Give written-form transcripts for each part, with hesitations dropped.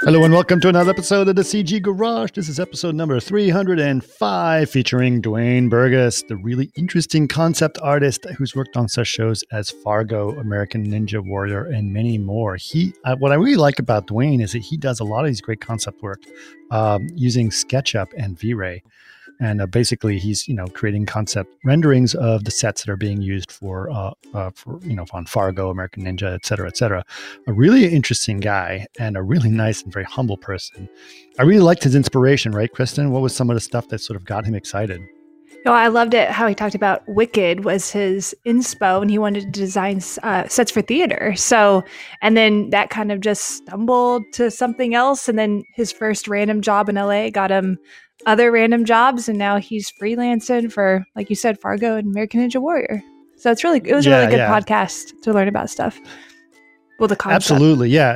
Hello and welcome to another episode of the CG Garage. This is episode number 305 featuring Dwayne Burgess, the really interesting concept artist who's worked on such shows as Fargo, American Ninja Warrior, and many more. What I really like about Dwayne is that he does a lot of these great concept work using SketchUp and V-Ray. And basically, he's creating concept renderings of the sets that are being used for on Fargo, American Ninja, et cetera, A really interesting guy and a really nice and very humble person. I really liked his inspiration, right, Kristen? What was some of the stuff that sort of got him excited? I loved it how he talked about Wicked was his inspo, and he wanted to design sets for theater. So, and then that kind of just stumbled to something else. And then his first random job in LA got him other random jobs, and now he's freelancing for, like you said, Fargo and American Ninja Warrior. So it was a really good podcast to learn about stuff. Well, the concept. Absolutely, yeah.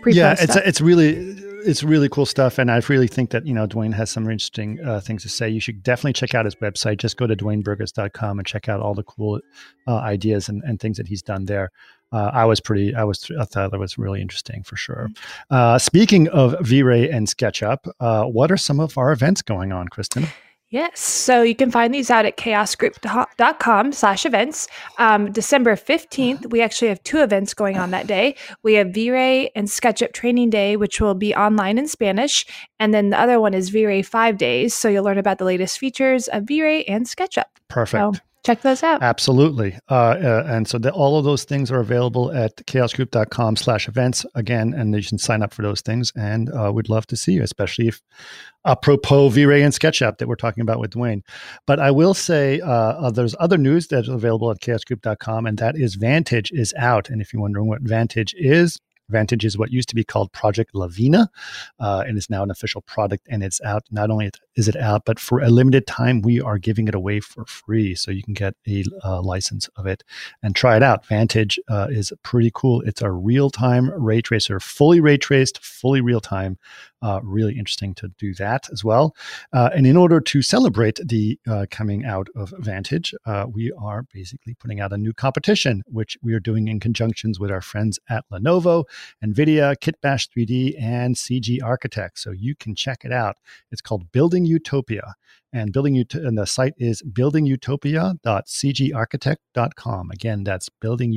It's really cool stuff, and I really think that Dwayne has some interesting things to say. You should definitely check out his website. Just go to dwayneburgess.com and check out all the cool ideas and things that he's done there. I thought that was really interesting for sure. Speaking of V-Ray and SketchUp, what are some of our events going on, Kristen? Yes. So you can find these out at chaosgroup.com/events. December 15th, we actually have 2 events going on that day. We have V-Ray and SketchUp Training Day, which will be online in Spanish. And then the other one is V-Ray 5 days. So you'll learn about the latest features of V-Ray and SketchUp. Perfect. So check those out. Absolutely. And so all of those things are available at chaosgroup.com/events again, and you can sign up for those things. And we'd love to see you, especially if apropos V-Ray and SketchUp that we're talking about with Dwayne. But I will say there's other news that's available at chaosgroup.com, and that is Vantage is out. And if you're wondering what Vantage is what used to be called Project Lavina, and is now an official product, and it's out. Not only is it out, but for a limited time, we are giving it away for free. So you can get a license of it and try it out. Vantage is pretty cool. It's a real-time ray tracer, fully ray traced, fully real-time. Really interesting to do that as well. And in order to celebrate the coming out of Vantage, we are basically putting out a new competition, which we are doing in conjunctions with our friends at Lenovo, NVIDIA, Kitbash 3D, and CG Architect. So you can check it out. It's called Building Utopia. And the site is buildingutopia.cgarchitect.com. Again, that's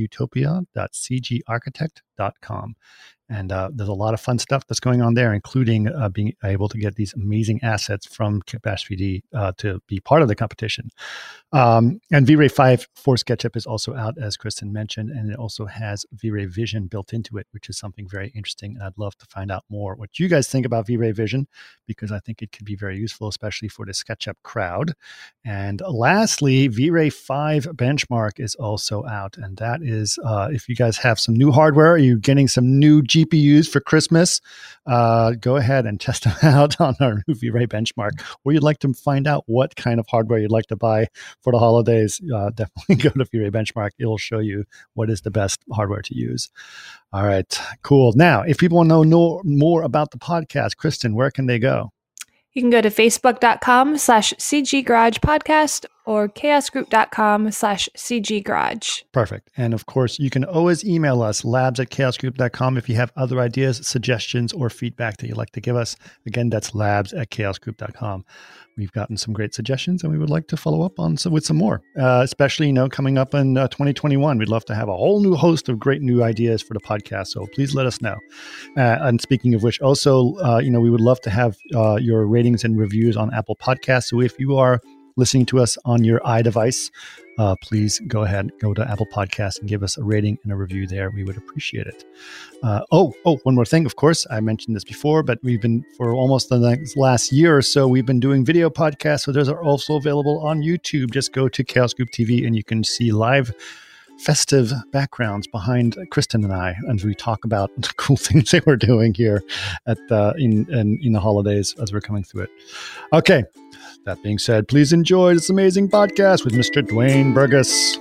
buildingutopia.cgarchitect.com. And there's a lot of fun stuff that's going on there, including being able to get these amazing assets from Kitbash 3D to be part of the competition. And V-Ray 5 for SketchUp is also out, as Kristen mentioned, and it also has V-Ray Vision built into it, which is something very interesting. And I'd love to find out more what you guys think about V-Ray Vision, because I think it could be very useful, especially for the SketchUp crowd. And lastly, V-Ray 5 Benchmark is also out. And that is, if you guys have some new hardware, are you getting some new GPUs for Christmas, go ahead and test them out on our new V-Ray Benchmark. Or you'd like to find out what kind of hardware you'd like to buy for the holidays, definitely go to V-Ray Benchmark. It'll show you what is the best hardware to use. All right, cool. Now, if people want to know more about the podcast, Kristen, where can they go? You can go to facebook.com/CG Garage Podcast or chaosgroup.com/CG Garage. Perfect. And of course, you can always email us, labs@chaosgroup.com, if you have other ideas, suggestions, or feedback that you'd like to give us. Again, that's labs@chaosgroup.com. We've gotten some great suggestions, and we would like to follow up with some more, especially, coming up in 2021. We'd love to have a whole new host of great new ideas for the podcast. So please let us know. And speaking of which, also, we would love to have your ratings and reviews on Apple Podcasts. So if you are listening to us on your iDevice, please go ahead, go to Apple Podcasts and give us a rating and a review there. We would appreciate it. One more thing. Of course, I mentioned this before, but we've been, for almost the last year or so, we've been doing video podcasts. So those are also available on YouTube. Just go to Chaos Group TV and you can see live festive backgrounds behind Kristen and I, and we talk about the cool things that we're doing here at in the holidays as we're coming through it. Okay. That being said, please enjoy this amazing podcast with Mr. Dwayne Burgess.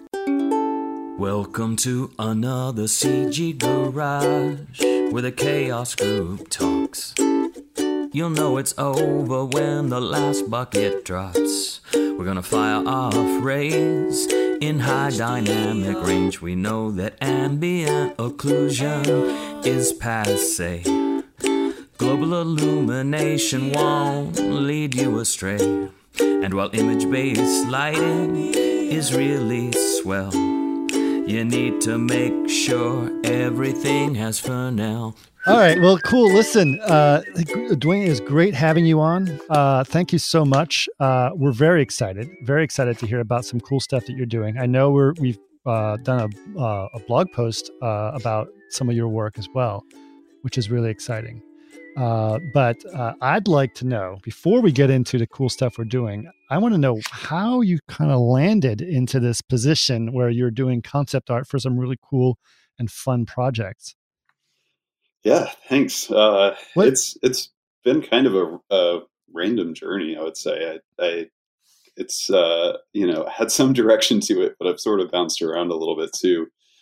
Welcome to another CG Garage, where the Chaos Group talks. You'll know it's over when the last bucket drops. We're gonna fire off rays in high dynamic range. We know that ambient occlusion is passé. Global illumination won't lead you astray. And while image-based lighting is really swell, you need to make sure everything has Fresnel. All right. Well, cool. Listen, Dwayne, it is great having you on. Thank you so much. We're very excited to hear about some cool stuff that you're doing. I know we've done a blog post about some of your work as well, which is really exciting. But I'd like to know, before we get into the cool stuff we're doing, I want to know how you kind of landed into this position where you're doing concept art for some really cool and fun projects. Yeah, thanks. It's been kind of a random journey, I would say. It's had some direction to it, but I've sort of bounced around a little bit too.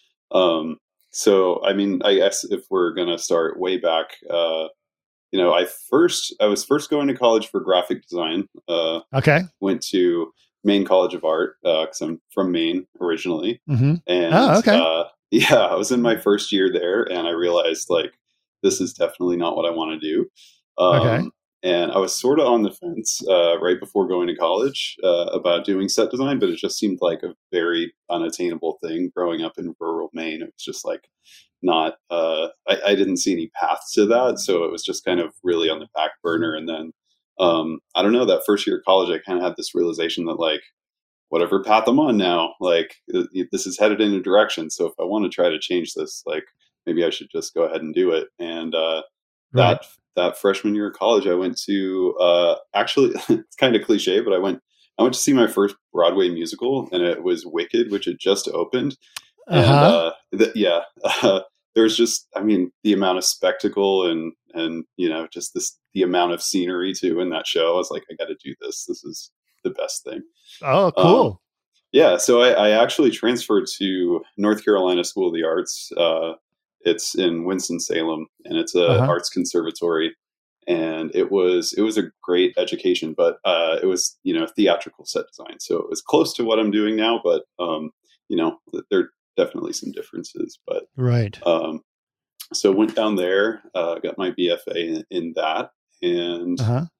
So I mean, I guess if we're gonna start way back, I was first going to college for graphic design. Okay. Went to Maine College of Art because I'm from Maine originally. Mm-hmm. And okay. I was in my first year there, and I realized like this is definitely not what I want to do. Okay. And I was sort of on the fence right before going to college about doing set design, but it just seemed like a very unattainable thing growing up in rural Maine. It was just like not, I didn't see any path to that. So it was just kind of really on the back burner. And then, I don't know, that first year of college, I kind of had this realization that like, whatever path I'm on now, like this is headed in a direction. So if I want to try to change this, like maybe I should just go ahead and do it. And Right. that freshman year of college, I went to actually it's kind of cliche, but I went to see my first Broadway musical, and it was Wicked, which had just opened. Uh-huh. And there's just, I mean, the amount of spectacle and just the amount of scenery too in that show. I was like, I got to do this. This is the best thing. Oh, cool. Yeah. So I actually transferred to North Carolina School of the Arts. It's in Winston-Salem, and it's a arts conservatory. And it was a great education, but it was, theatrical set design. So it was close to what I'm doing now, but there are definitely some differences. But right. So went down there, got my BFA in that, and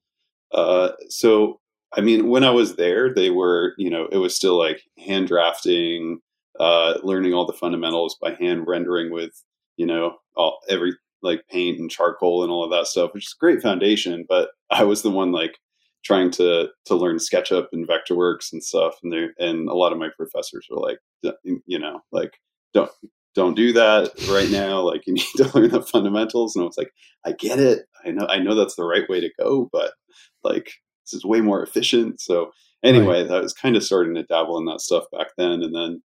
so I mean, when I was there, they were, it was still like hand drafting, learning all the fundamentals by hand rendering with, every like paint and charcoal and all of that stuff, which is a great foundation. But I was the one like trying to learn SketchUp and Vectorworks and stuff. And a lot of my professors were like, like, don't do that right now. Like you need to learn the fundamentals. And I was like, I get it. I know that's the right way to go, but like, this is way more efficient. So anyway, that was kind of starting to dabble in that stuff back then. And then,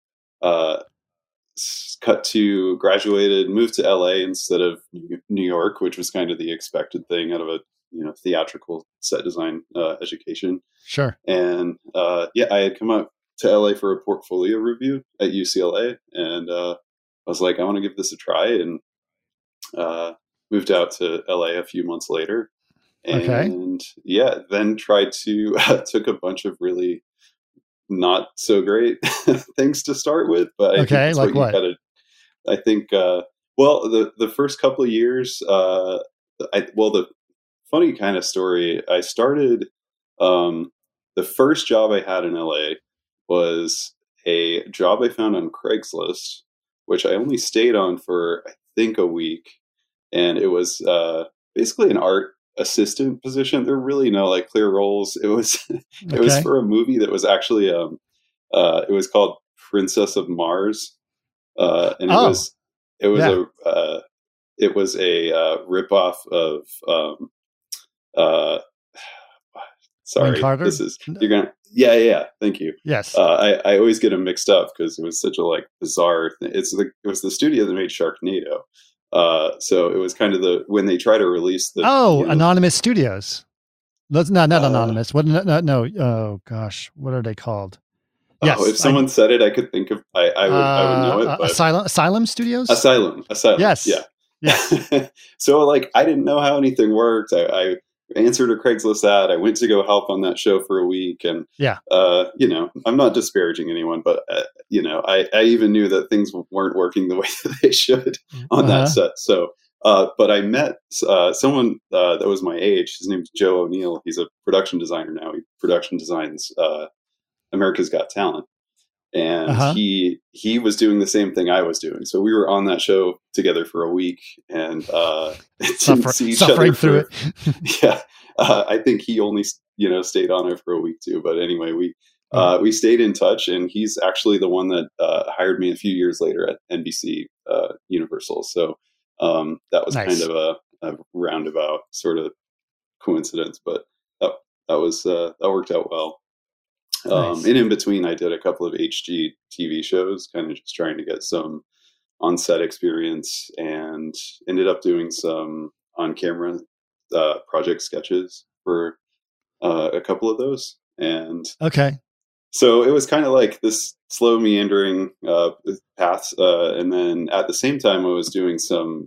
cut to graduated, moved to LA instead of New York, which was kind of the expected thing out of a theatrical set design education. Sure. And I had come up to LA for a portfolio review at UCLA, and I was like, I want to give this a try, and moved out to LA a few months later. And then tried to took a bunch of really not so great things to start with, but I think like what? I think the first couple of years, the funny kind of story, I started the first job I had in LA was a job I found on Craigslist, which I only stayed on for I think a week, and it was basically an art assistant position. There were really no like clear roles. It was it was for a movie that was actually it was called Princess of Mars, and it was a ripoff of sorry, this is you're gonna thank you. Yes, I always get them mixed up because it was such a like bizarre thing. It was the studio that made Sharknado. So it was kind of when they try to release the Anonymous Studios. That's not Anonymous. What? No. Oh gosh, what are they called? Yes, if someone said it, I could think of. I would know it. But Asylum Studios. Asylum. Yes. Yeah. So like, I didn't know how anything worked. I answered a Craigslist ad. I went to go help on that show for a week, and I'm not disparaging anyone, but I even knew that things weren't working the way that they should on that set. So But I met someone that was my age. His name's Joe O'Neill. He's a production designer now. He production designs America's Got Talent. And he was doing the same thing I was doing. So we were on that show together for a week and didn't see each other through it. Yeah. I think he only, stayed on it for a week too. But anyway, we stayed in touch, and he's actually the one that hired me a few years later at NBC Universal. So that was kind of a roundabout sort of coincidence, but that worked out well. And in between, I did a couple of HG TV shows, kind of just trying to get some on-set experience, and ended up doing some on-camera project sketches for a couple of those. And so it was kind of like this slow meandering path. And then at the same time, I was doing some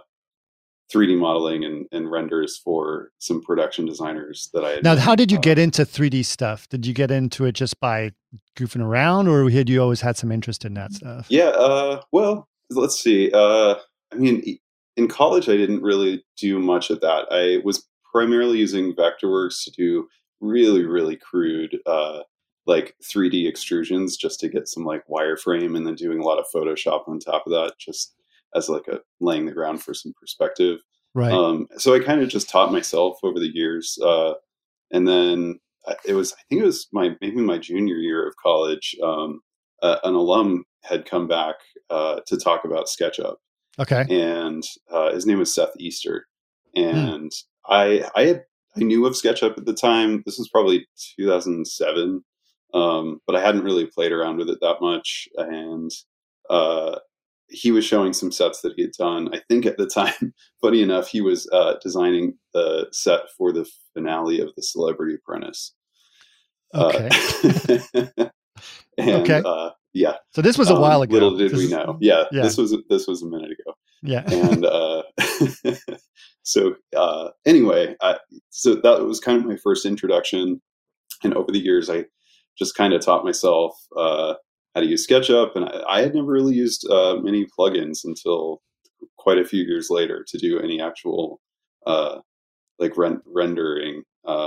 3D modeling and renders for some production designers that I had. Now, how did you get into 3D stuff? Did you get into it just by goofing around, or had you always had some interest in that stuff? Yeah. Well, let's see. I mean, in college, I didn't really do much of that. I was primarily using Vectorworks to do really, really crude, like 3D extrusions just to get some like wireframe, and then doing a lot of Photoshop on top of that, just as like laying the ground for some perspective. Right. So I kind of just taught myself over the years. And then I think it was maybe my junior year of college. An alum had come back to talk about SketchUp. Okay. And his name was Seth Easter. And I knew of SketchUp at the time. This was probably 2007. But I hadn't really played around with it that much. And he was showing some sets that he had done. I think at the time, funny enough, he was designing the set for the finale of The Celebrity Apprentice. Okay. Yeah. So this was a while ago. Little did we know. Yeah. This was a minute ago. Yeah. And so anyway, so that was kind of my first introduction. And over the years, I just kind of taught myself how to use SketchUp, and I had never really used many plugins until quite a few years later to do any actual like rendering,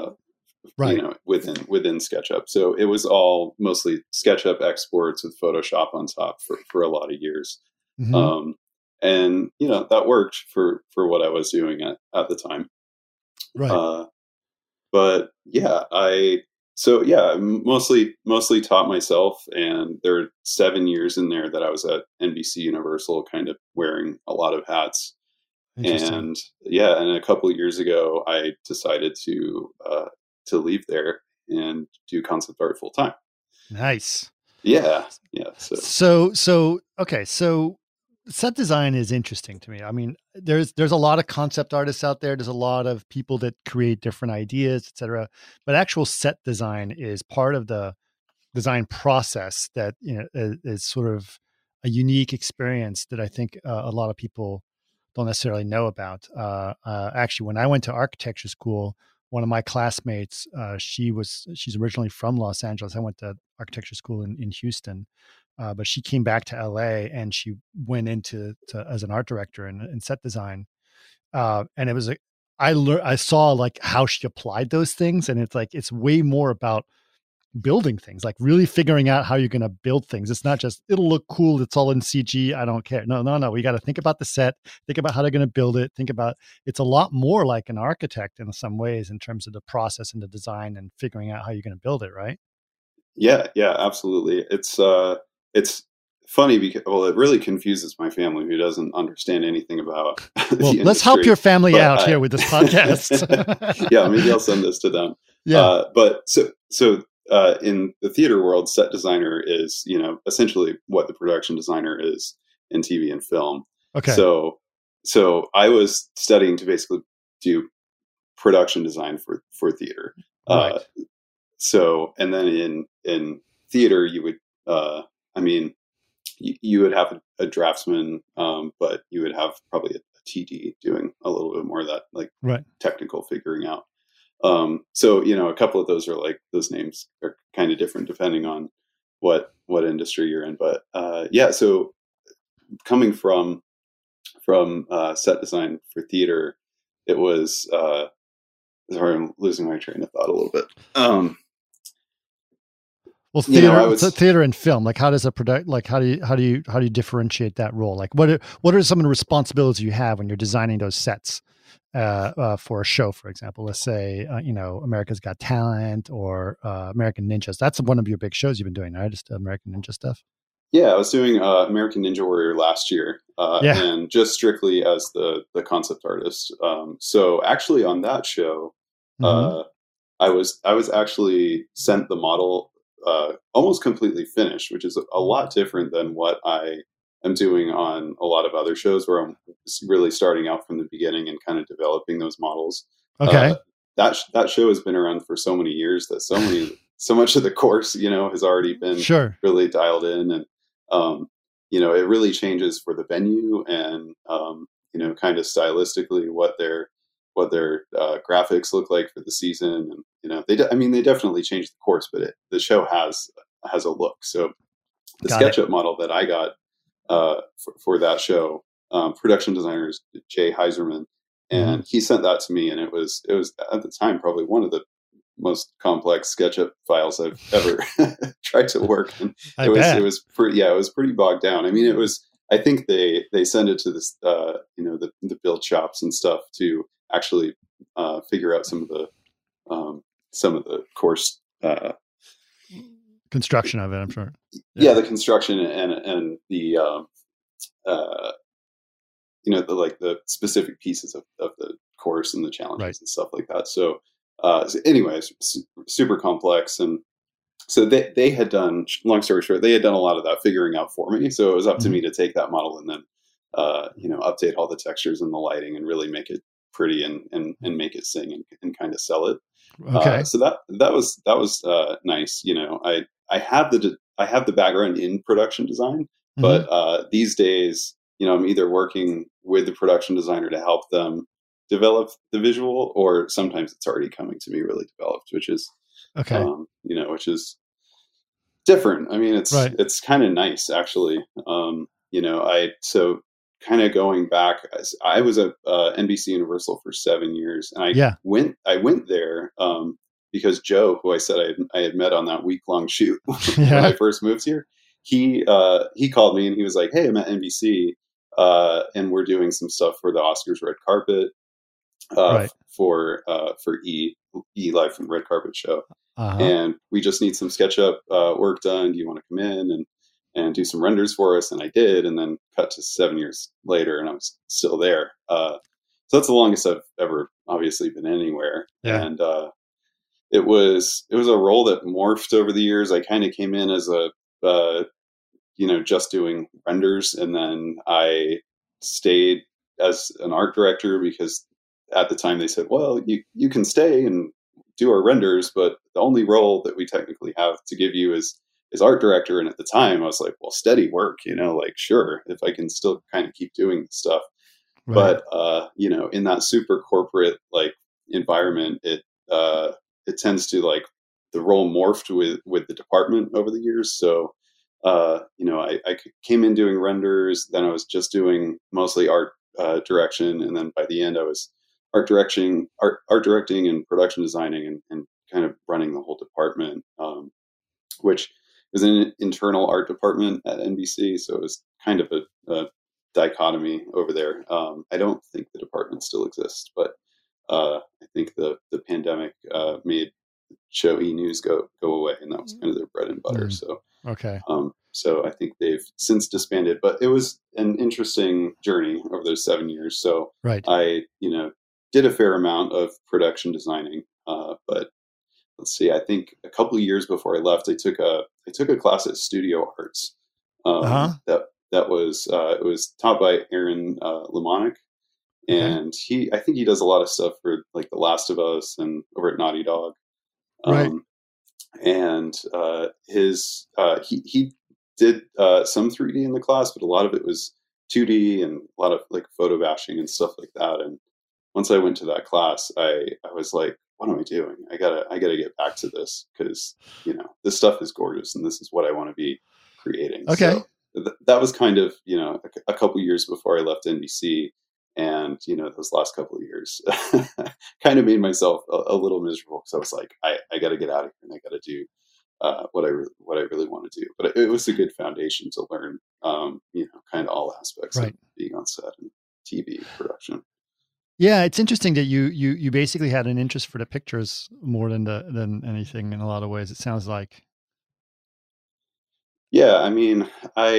within SketchUp. So it was all mostly SketchUp exports with Photoshop on top for a lot of years, and that worked for what I was doing at the time. Right. But yeah, I mostly taught myself, and there were 7 years in there that I was at NBC Universal, kind of wearing a lot of hats. And and a couple of years ago, I decided to leave there and do concept art full time. Nice. Yeah. So set design is interesting to me. I mean, there's a lot of concept artists out there. There's a lot of people that create different ideas, etc. But actual set design is part of the design process that is sort of a unique experience that I think a lot of people don't necessarily know about. Actually, when I went to architecture school, one of my classmates, she's originally from Los Angeles. I went to architecture school in Houston. But she came back to LA and she went into as an art director in set design. And it was I saw like how she applied those things. And it's way more about building things, like really figuring out how you're going to build things. It's not just, it'll look cool, it's all in CG, I don't care. No. We got to think about the set, think about how they're going to build it, it's a lot more like an architect in some ways in terms of the process and the design and figuring out how you're going to build it, right? Yeah, absolutely. It's funny because, it really confuses my family, who doesn't understand anything about the industry. Let's help your family out here with this podcast. Yeah, maybe I'll send this to them. Yeah. But so in the theater world, set designer is, essentially what the production designer is in TV and film. Okay. So I was studying to basically do production design for theater. Right. So, and then in theater, you would, you would have a draftsman, but you would have probably a TD doing a little bit more of that, like technical figuring out. So, a couple of those are like, those names are kind of different depending on what industry you're in. But, so coming from from set design for theater, it was sorry, I'm losing my train of thought a little bit. Well, theater, theater and film, like how does a product, like how do you differentiate that role? Like what are some of the responsibilities you have when you're designing those sets for a show, for example? Let's say America's Got Talent or American Ninjas. That's one of your big shows you've been doing, right? Just American Ninja stuff. Yeah, I was doing American Ninja Warrior last year, and just strictly as the concept artist. So actually, on that show, I was actually sent the model almost completely finished, which is a lot different than what I am doing on a lot of other shows, where I'm really starting out from the beginning and kind of developing those models. Okay, that show has been around for so many years that so much of the course, has already been really dialed in, and it really changes for the venue and kind of stylistically what their graphics look like for the season, and they definitely changed the course, but the show has a look. So the SketchUp model that I got for that show, production designer is Jay Heiserman, and he sent that to me, and it was at the time probably one of the most complex SketchUp files I've ever tried to work. And it was pretty bogged down. I mean, I think they send it to this, the build shops and stuff to actually figure out some of the course construction of it, I'm sure. Yeah, the construction and the the specific pieces of the course and the challenges and stuff like that. So anyways, super complex. And so they had done, long story short, they had done a lot of that figuring out for me. So it was up to me to take that model and then, update all the textures and the lighting and really make it pretty and make it sing and kind of sell it. Okay. So that was nice. I have the background in production design, but these days, I'm either working with the production designer to help them develop the visual, or sometimes it's already coming to me really developed, which is which is different. I mean, it's kind of nice actually. So kind of going back, I was at NBC Universal for 7 years, and I went there because Joe, who I said I had met on that week-long shoot when I first moved here, he called me and he was like, "Hey, I'm at NBC and we're doing some stuff for the Oscars red carpet for E Live from the Red Carpet Show, and we just need some SketchUp work done. Do you want to come in and do some renders for us?" And I did, and then cut to 7 years later, and I was still there. So that's the longest I've ever obviously been anywhere. Yeah. And it was a role that morphed over the years. I kind of came in as a just doing renders, and then I stayed as an art director because at the time they said, "Well, you can stay and do our renders, but the only role that we technically have to give you is art director." And at the time I was like, well, steady work, sure, if I can still kind of keep doing this stuff. Right. But in that super corporate environment, it tends to the role morphed with the department over the years. So I came in doing renders, then I was just doing mostly art direction, and then by the end I was art directing and production designing and kind of running the whole department, which is an internal art department at NBC. So it was kind of a dichotomy over there. I don't think the department still exists, but I think the pandemic made show E-News go away, and that was kind of their bread and butter. So so I think they've since disbanded, but it was an interesting journey over those 7 years. So I did a fair amount of production designing, but let's see, I think a couple of years before I left, I took a class at Studio Arts. That was it was taught by Aaron Lemonic, and I think he does a lot of stuff for The Last of Us and over at Naughty Dog. And he did some 3D in the class, but a lot of it was 2D and a lot of photo bashing and stuff like that. And once I went to that class, I was like, what am I doing? I gotta get back to this, because this stuff is gorgeous and this is what I want to be creating. Okay. So that was kind of, a couple years before I left NBC. And, those last couple of years kind of made myself a little miserable, because I was like, I got to get out of here and I got to do what I really want to do. But it was a good foundation to learn, kind of all aspects of being on set and TV production. Yeah, it's interesting that you basically had an interest for the pictures more than anything in a lot of ways, it sounds like. Yeah, I mean,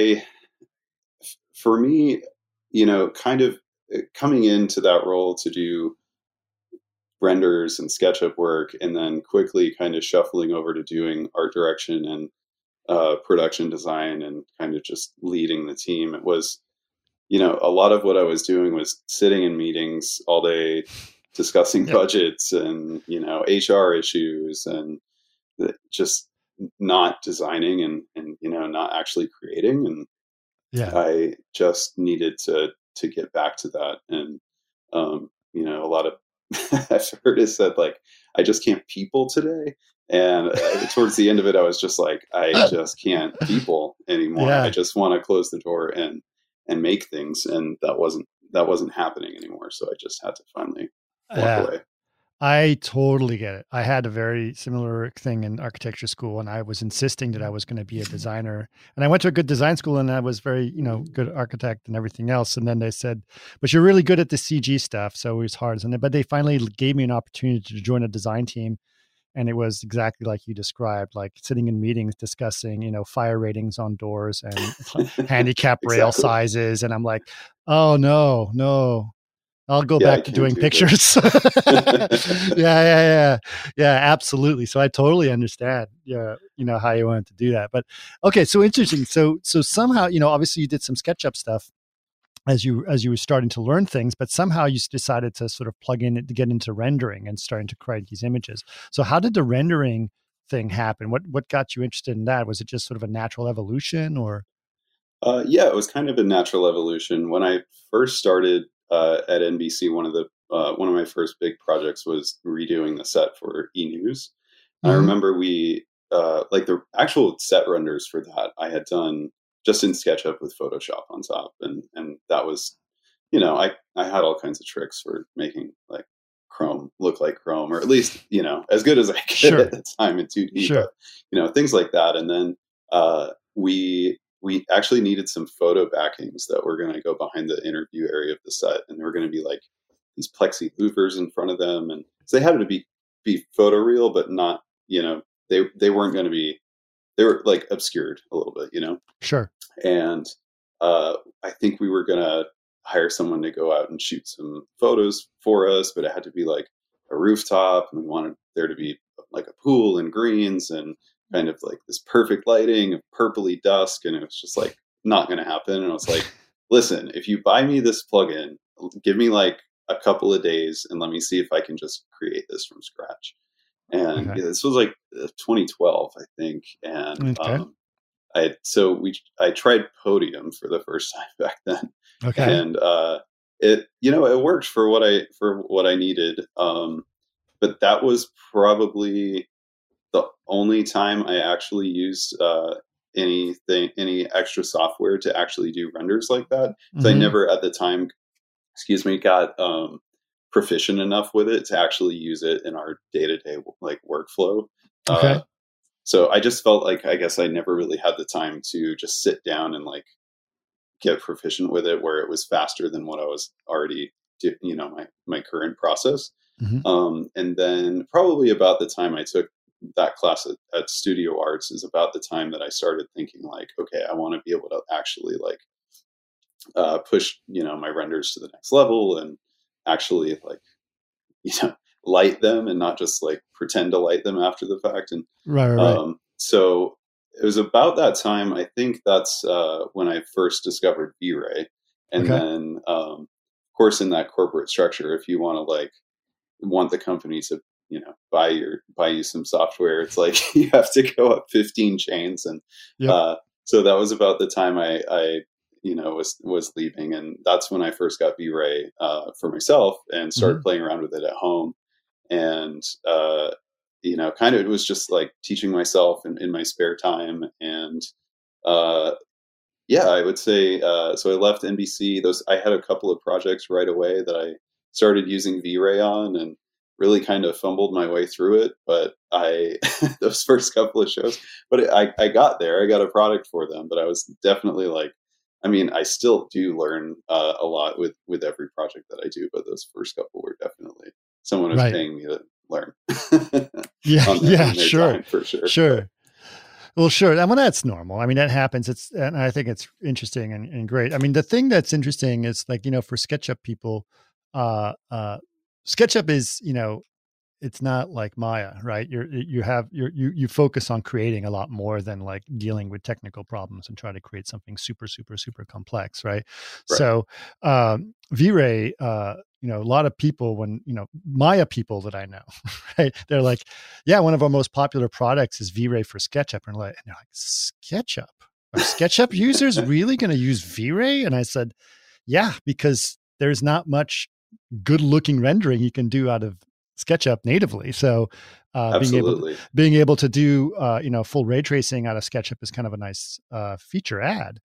for me, kind of coming into that role to do renders and SketchUp work, and then quickly kind of shuffling over to doing art direction and production design, and kind of just leading the team. It was, a lot of what I was doing was sitting in meetings all day, discussing budgets and, HR issues, and just not designing and not actually creating. And I just needed to get back to that. And, a lot of, I've heard it said, like, I just can't people today. And towards the end of it, I was just like, I just can't people anymore. I just want to close the door and make things. And that wasn't happening anymore. So I just had to finally walk away. I totally get it. I had a very similar thing in architecture school, and I was insisting that I was going to be a designer. And I went to a good design school, and I was very, good architect and everything else. And then they said, but you're really good at the CG stuff. So it was hard. But they finally gave me an opportunity to join a design team. And it was exactly like you described, like sitting in meetings discussing, fire ratings on doors and handicap rail sizes. And I'm like, oh, no. I'll go back to doing pictures. Yeah, absolutely. So I totally understand, how you wanted to do that. But okay, so interesting. So somehow, obviously you did some SketchUp stuff as you were starting to learn things, but somehow you decided to sort of plug in to get into rendering and starting to create these images. So how did the rendering thing happen? What got you interested in that? Was it just sort of a natural evolution, or? Yeah, it was kind of a natural evolution. When I first started at NBC, one of my first big projects was redoing the set for E! News. Mm-hmm. I remember we like the actual set renders for that I had done just in SketchUp with Photoshop on top, and that was, I had all kinds of tricks for making like Chrome look like Chrome, or at least as good as I could at the time in 2D. But things like that, and then we actually needed some photo backings that were going to go behind the interview area of the set. And there were going to be like these plexi louvers in front of them. And so they had to be photoreal, but not, they weren't going to be, they were like obscured a little bit, Sure. And I think we were going to hire someone to go out and shoot some photos for us, but it had to be like a rooftop, and we wanted there to be like a pool and greens and kind of like this perfect lighting of purpley dusk, and it was just like not going to happen. And I was like, listen, if you buy me this plugin, give me like a couple of days and let me see if I can just create this from scratch. And this was like 2012, I think. And I tried Podium for the first time back then. And it worked for what I needed. But that was probably the only time I actually used any extra software to actually do renders like that. So I never at the time, got proficient enough with it to actually use it in our day-to-day like workflow. So I just felt like, I guess I never really had the time to just sit down and like get proficient with it, where it was faster than what I was already my current process. And then probably about the time I took that class at Studio Arts is about the time that I started thinking like, okay, I want to be able to actually like push, my renders to the next level and actually like, light them and not just like pretend to light them after the fact. And right. So it was about that time. I think that's when I first discovered V-Ray. And then, of course, in that corporate structure, if you want to want the company to, buy you some software, it's like you have to go up 15 chains. And so that was about the time I was leaving. And that's when I first got V-Ray for myself and started playing around with it at home. And, kind of, it was just like teaching myself in my spare time. And Yeah, I would say, so I left NBC. I had a couple of projects right away that I started using V-Ray on and really kind of fumbled my way through it. But those first couple of shows, but I got there. I got a product for them, but I was definitely like, I mean, I still do learn a lot with every project that I do, but those first couple were definitely someone was paying me to learn. Yeah, sure. Time, for sure. Sure. Well, sure. I mean, that's normal. I mean, that happens. And I think it's interesting and great. I mean, the thing that's interesting is like, for SketchUp people, SketchUp is, it's not like Maya, right? You focus on creating a lot more than like dealing with technical problems and try to create something super, super, super complex, right? So, V-Ray, a lot of people Maya people that I know, right? They're like, yeah, one of our most popular products is V-Ray for SketchUp. And they're like, SketchUp? Are SketchUp users really going to use V-Ray? And I said, yeah, because there's not much good looking rendering you can do out of SketchUp natively. So being able to do full ray tracing out of SketchUp is kind of a nice feature add.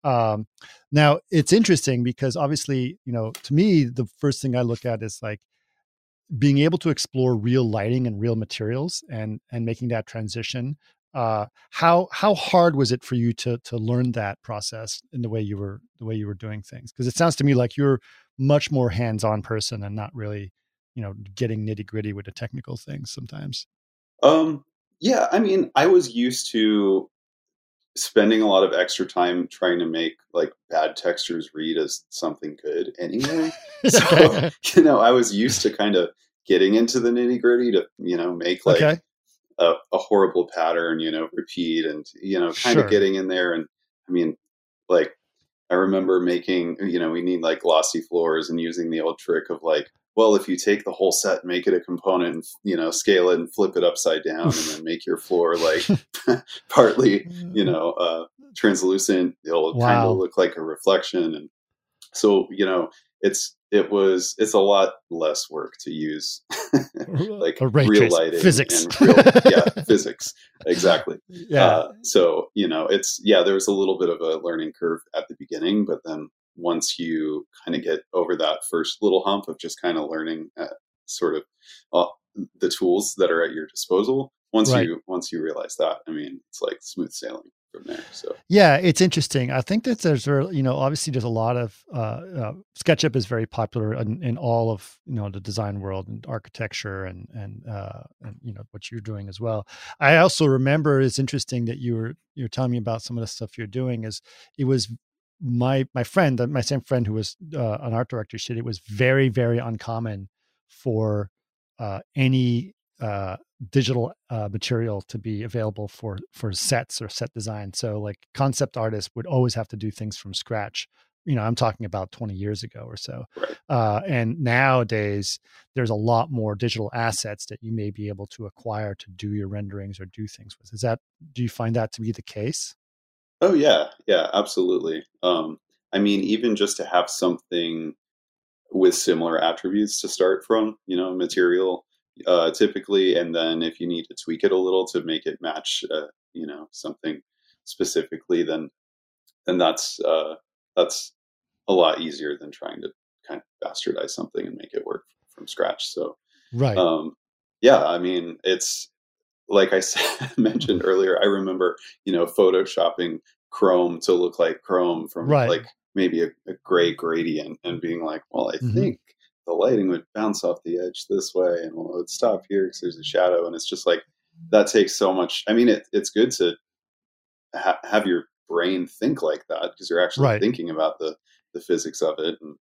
Now it's interesting because obviously, to me, the first thing I look at is like being able to explore real lighting and real materials and making that transition. How hard was it for you to learn that process in the way you were doing things? Because it sounds to me like you're much more hands-on person and not really getting nitty gritty with the technical things sometimes. Yeah, I mean, I was used to spending a lot of extra time trying to make like bad textures read as something good anyway. So, I was used to kind of getting into the nitty gritty to, make like a horrible pattern, repeat and, kind of getting in there. And I mean, like, I remember making, we need like glossy floors and using the old trick of like, well, if you take the whole set and make it a component and, scale it and flip it upside down and then make your floor like partly, translucent, it'll kind of look like a reflection. And so, it's a lot less work to use like real lighting physics and physics. Exactly. So, there was a little bit of a learning curve at the beginning, but then once you kind of get over that first little hump of just kind of learning sort of the tools that are at your disposal, once you realize that, I mean, it's like smooth sailing from there. So yeah, it's interesting. I think that there's obviously there's a lot of SketchUp is very popular in all of the design world and architecture and what you're doing as well. I also remember it's interesting that you're telling me about some of the stuff you're doing. It was my same friend who was an art director said it was very, very uncommon for any digital material to be available for sets or set design. So like concept artists would always have to do things from scratch. I'm talking about 20 years ago or so. And nowadays there's a lot more digital assets that you may be able to acquire to do your renderings or do things with. Do you find that to be the case? Oh yeah. Yeah, absolutely. I mean, even just to have something with similar attributes to start from, material, typically, and then if you need to tweak it a little to make it match, something specifically, then that's a lot easier than trying to kind of bastardize something and make it work from scratch. So, I mean, it's like I mentioned earlier. I remember, photoshopping Chrome to look like Chrome from like maybe a gray gradient and being like, well, I think the lighting would bounce off the edge this way and well, it would stop here because there's a shadow. And it's just like, that takes so much. I mean, it's good to have your brain think like that because you're actually thinking about the physics of it and,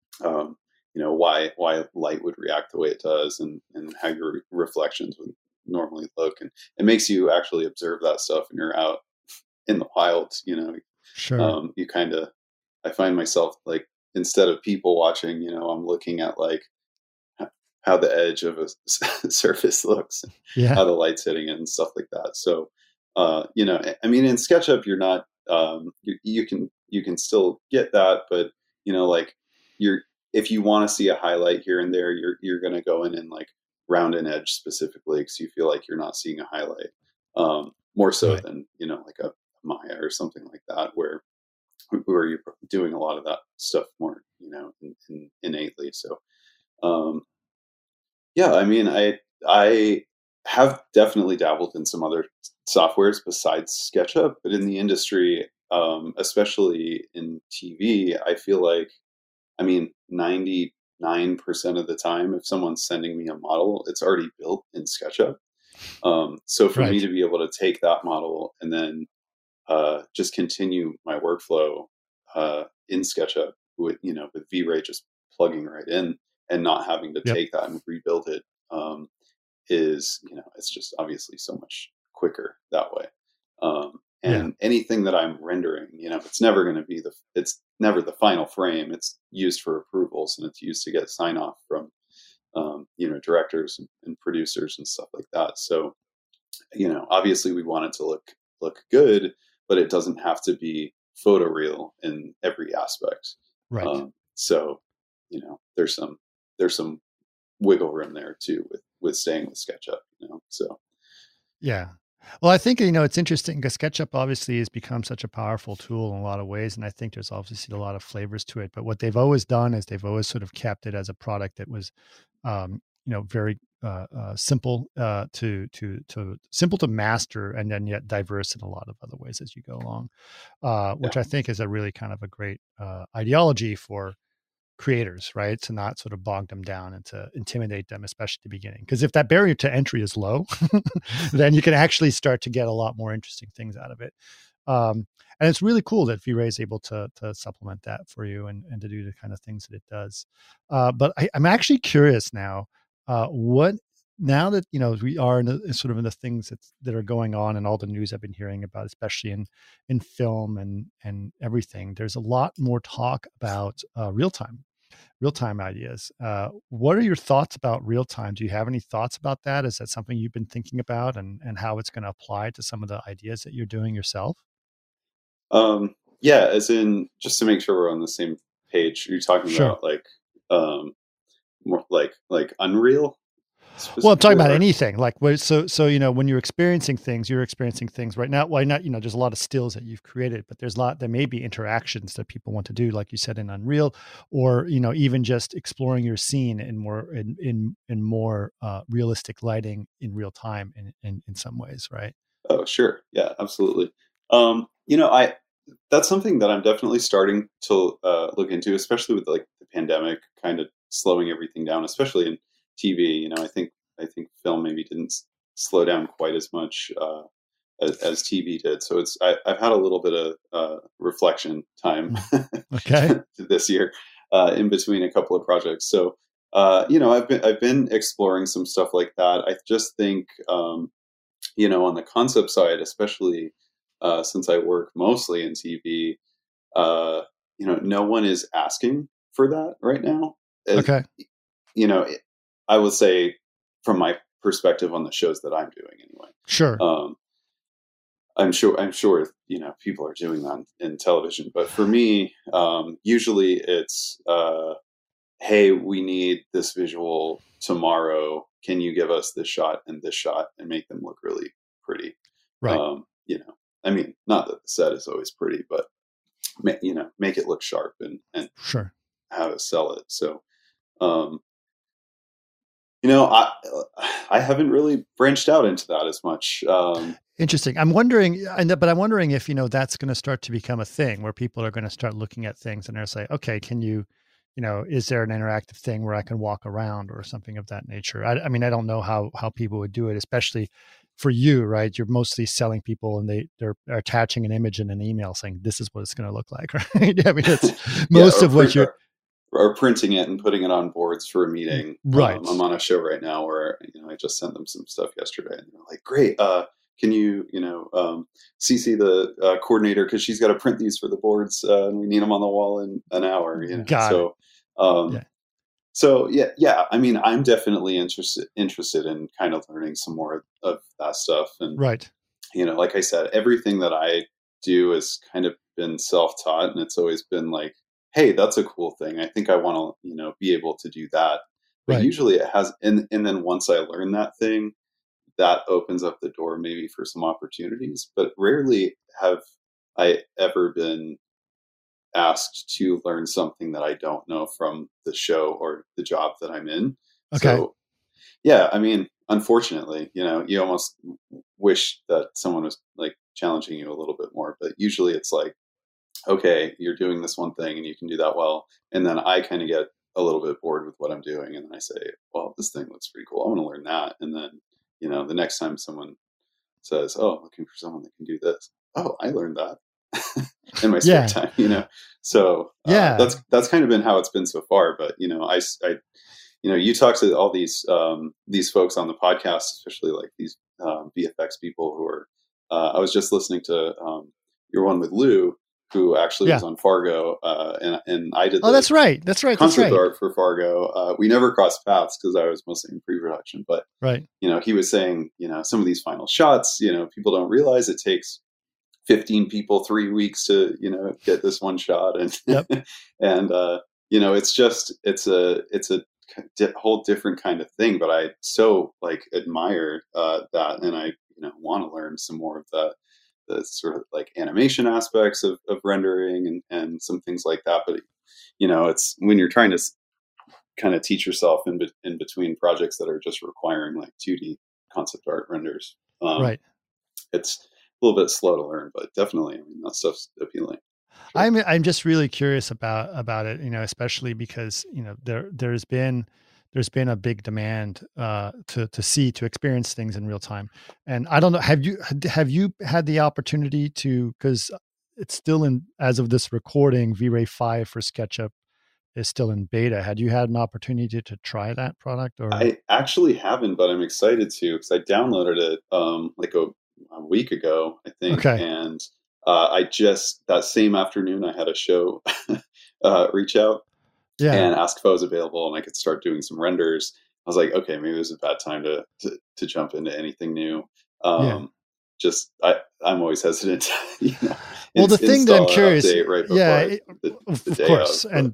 why light would react the way it does and how your reflections would normally look. And it makes you actually observe that stuff when you're out in the wild, Sure. You kind of, I find myself like, instead of people watching, I'm looking at like how the edge of a surface looks, how the light's hitting it and stuff like that. So, I mean, in SketchUp, you're not, you can still get that, but like if you want to see a highlight here and there, you're going to go in and like round an edge specifically because you feel like you're not seeing a highlight, more so than, like a Maya or something like that, where where you're doing a lot of that stuff more, innately. So, yeah, I mean, I have definitely dabbled in some other softwares besides SketchUp, but in the industry, especially in TV, I feel like, I mean, 99% of the time, if someone's sending me a model, it's already built in SketchUp. So for me to be able to take that model and then just continue my workflow in SketchUp with V-Ray just plugging right in and not having to take that and rebuild it is, it's just obviously so much quicker that way. And anything that I'm rendering, it's never going to be it's never the final frame. It's used for approvals, and it's used to get sign off from, directors and producers and stuff like that. So, obviously we want it to look good, but it doesn't have to be photoreal in every aspect. Right. So, there's some wiggle room there too with staying with SketchUp, so. Yeah. Well, I think, it's interesting because SketchUp obviously has become such a powerful tool in a lot of ways. And I think there's obviously a lot of flavors to it, but what they've always done is they've always sort of kept it as a product that was, very simple simple to master, and then yet diverse in a lot of other ways as you go along, which I think is a really kind of a great ideology for creators, right? To not sort of bog them down and to intimidate them, especially at the beginning. Because if that barrier to entry is low, then you can actually start to get a lot more interesting things out of it. And it's really cool that V-Ray is able to supplement that for you and to do the kind of things that it does. But I'm actually curious now, now that, we are in sort of in the things that are going on and all the news I've been hearing about, especially in film and everything, there's a lot more talk about real-time ideas. What are your thoughts about real time? Do you have any thoughts about that? Is that something you've been thinking about and how it's going to apply to some of the ideas that you're doing yourself? Yeah, as in, just to make sure we're on the same page, you're talking about more like Unreal? Well, I'm talking about anything like so when you're experiencing things right now. Why not? There's a lot of stills that you've created, but there may be interactions that people want to do, like you said, in Unreal, or even just exploring your scene in more realistic lighting in real time in some ways, right? Oh, sure, yeah, absolutely. That's something that I'm definitely starting to look into, especially with like the pandemic kind of slowing everything down, especially in TV. I think film maybe didn't slow down quite as much as TV did. So I've had a little bit of reflection time this year in between a couple of projects. So I've been exploring some stuff like that. I just think on the concept side, especially since I work mostly in TV, no one is asking for that right now. Okay. I would say from my perspective on the shows that I'm doing anyway. Sure. I'm sure, people are doing that in television, but for me, usually it's, hey, we need this visual tomorrow. Can you give us this shot and make them look really pretty? Right. I mean, not that the set is always pretty, but make it look sharp and sure how to sell it. So, I haven't really branched out into that as much. Interesting. I'm wondering if, that's going to start to become a thing where people are going to start looking at things and they're say, okay, can you, is there an interactive thing where I can walk around or something of that nature? I mean, I don't know how people would do it, especially for you, right? You're mostly selling people and they're attaching an image in an email saying, this is what it's going to look like, right? I mean, it's most of what you're... Or printing it and putting it on boards for a meeting. Right. I'm on a show right now where, I just sent them some stuff yesterday and they're like, great. Can you, CC the coordinator, because she's got to print these for the boards and we need them on the wall in an hour. So yeah. I mean, I'm definitely interested in kind of learning some more of that stuff. And, right. Like I said, everything that I do has kind of been self-taught, and it's always been like, hey, that's a cool thing. I think I want to, be able to do that. But usually it has, and then once I learn that thing, that opens up the door maybe for some opportunities. But rarely have I ever been asked to learn something that I don't know from the show or the job that I'm in. Okay. So yeah, I mean, unfortunately, you almost wish that someone was like challenging you a little bit more, but usually it's like, okay, you're doing this one thing and you can do that well. And then I kind of get a little bit bored with what I'm doing. And then I say, well, this thing looks pretty cool. I want to learn that. And then, the next time someone says, oh, I'm looking for someone that can do this. Oh, I learned that in my spare time, So that's kind of been how it's been so far. But, you talk to all these folks on the podcast, especially like these VFX people who are, I was just listening to your one with Lou, who actually was on Fargo, and I did. Oh, that's right. Concept art for Fargo. We never crossed paths because I was mostly in pre-production. But he was saying, some of these final shots, people don't realize it takes 15 people 3 weeks to get this one shot, and and it's a whole different kind of thing. But I so admire that, and I want to learn some more of that. The sort of like animation aspects of rendering and some things like that. But, it's when you're trying to kind of teach yourself in between projects that are just requiring like 2D concept art renders. It's a little bit slow to learn, but definitely, that stuff's appealing. Sure. I'm just really curious about it, especially because, there's been a big demand to experience things in real time. And I don't know, have you had the opportunity to, because it's still as of this recording, V-Ray 5 for SketchUp is still in beta. Had you had an opportunity to try that product? Or I actually haven't, but I'm excited to, because I downloaded it like a week ago, I think. Okay. And I just, that same afternoon, I had a show reach out. Yeah. And ask if I was available and I could start doing some renders. I was like, okay, maybe it was a bad time to jump into anything new. Just I'm always hesitant. Well, the thing that I'm curious, right of course, and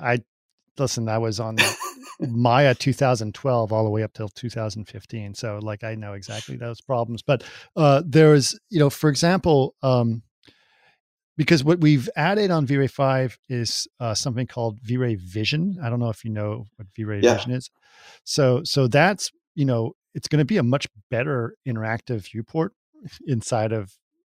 I was on Maya 2012 all the way up till 2015, so like I know exactly those problems. But there was, for example. Because what we've added on V-Ray 5 is something called V-Ray Vision. I don't know if you know what V-Ray Vision is. So that's, it's going to be a much better interactive viewport inside of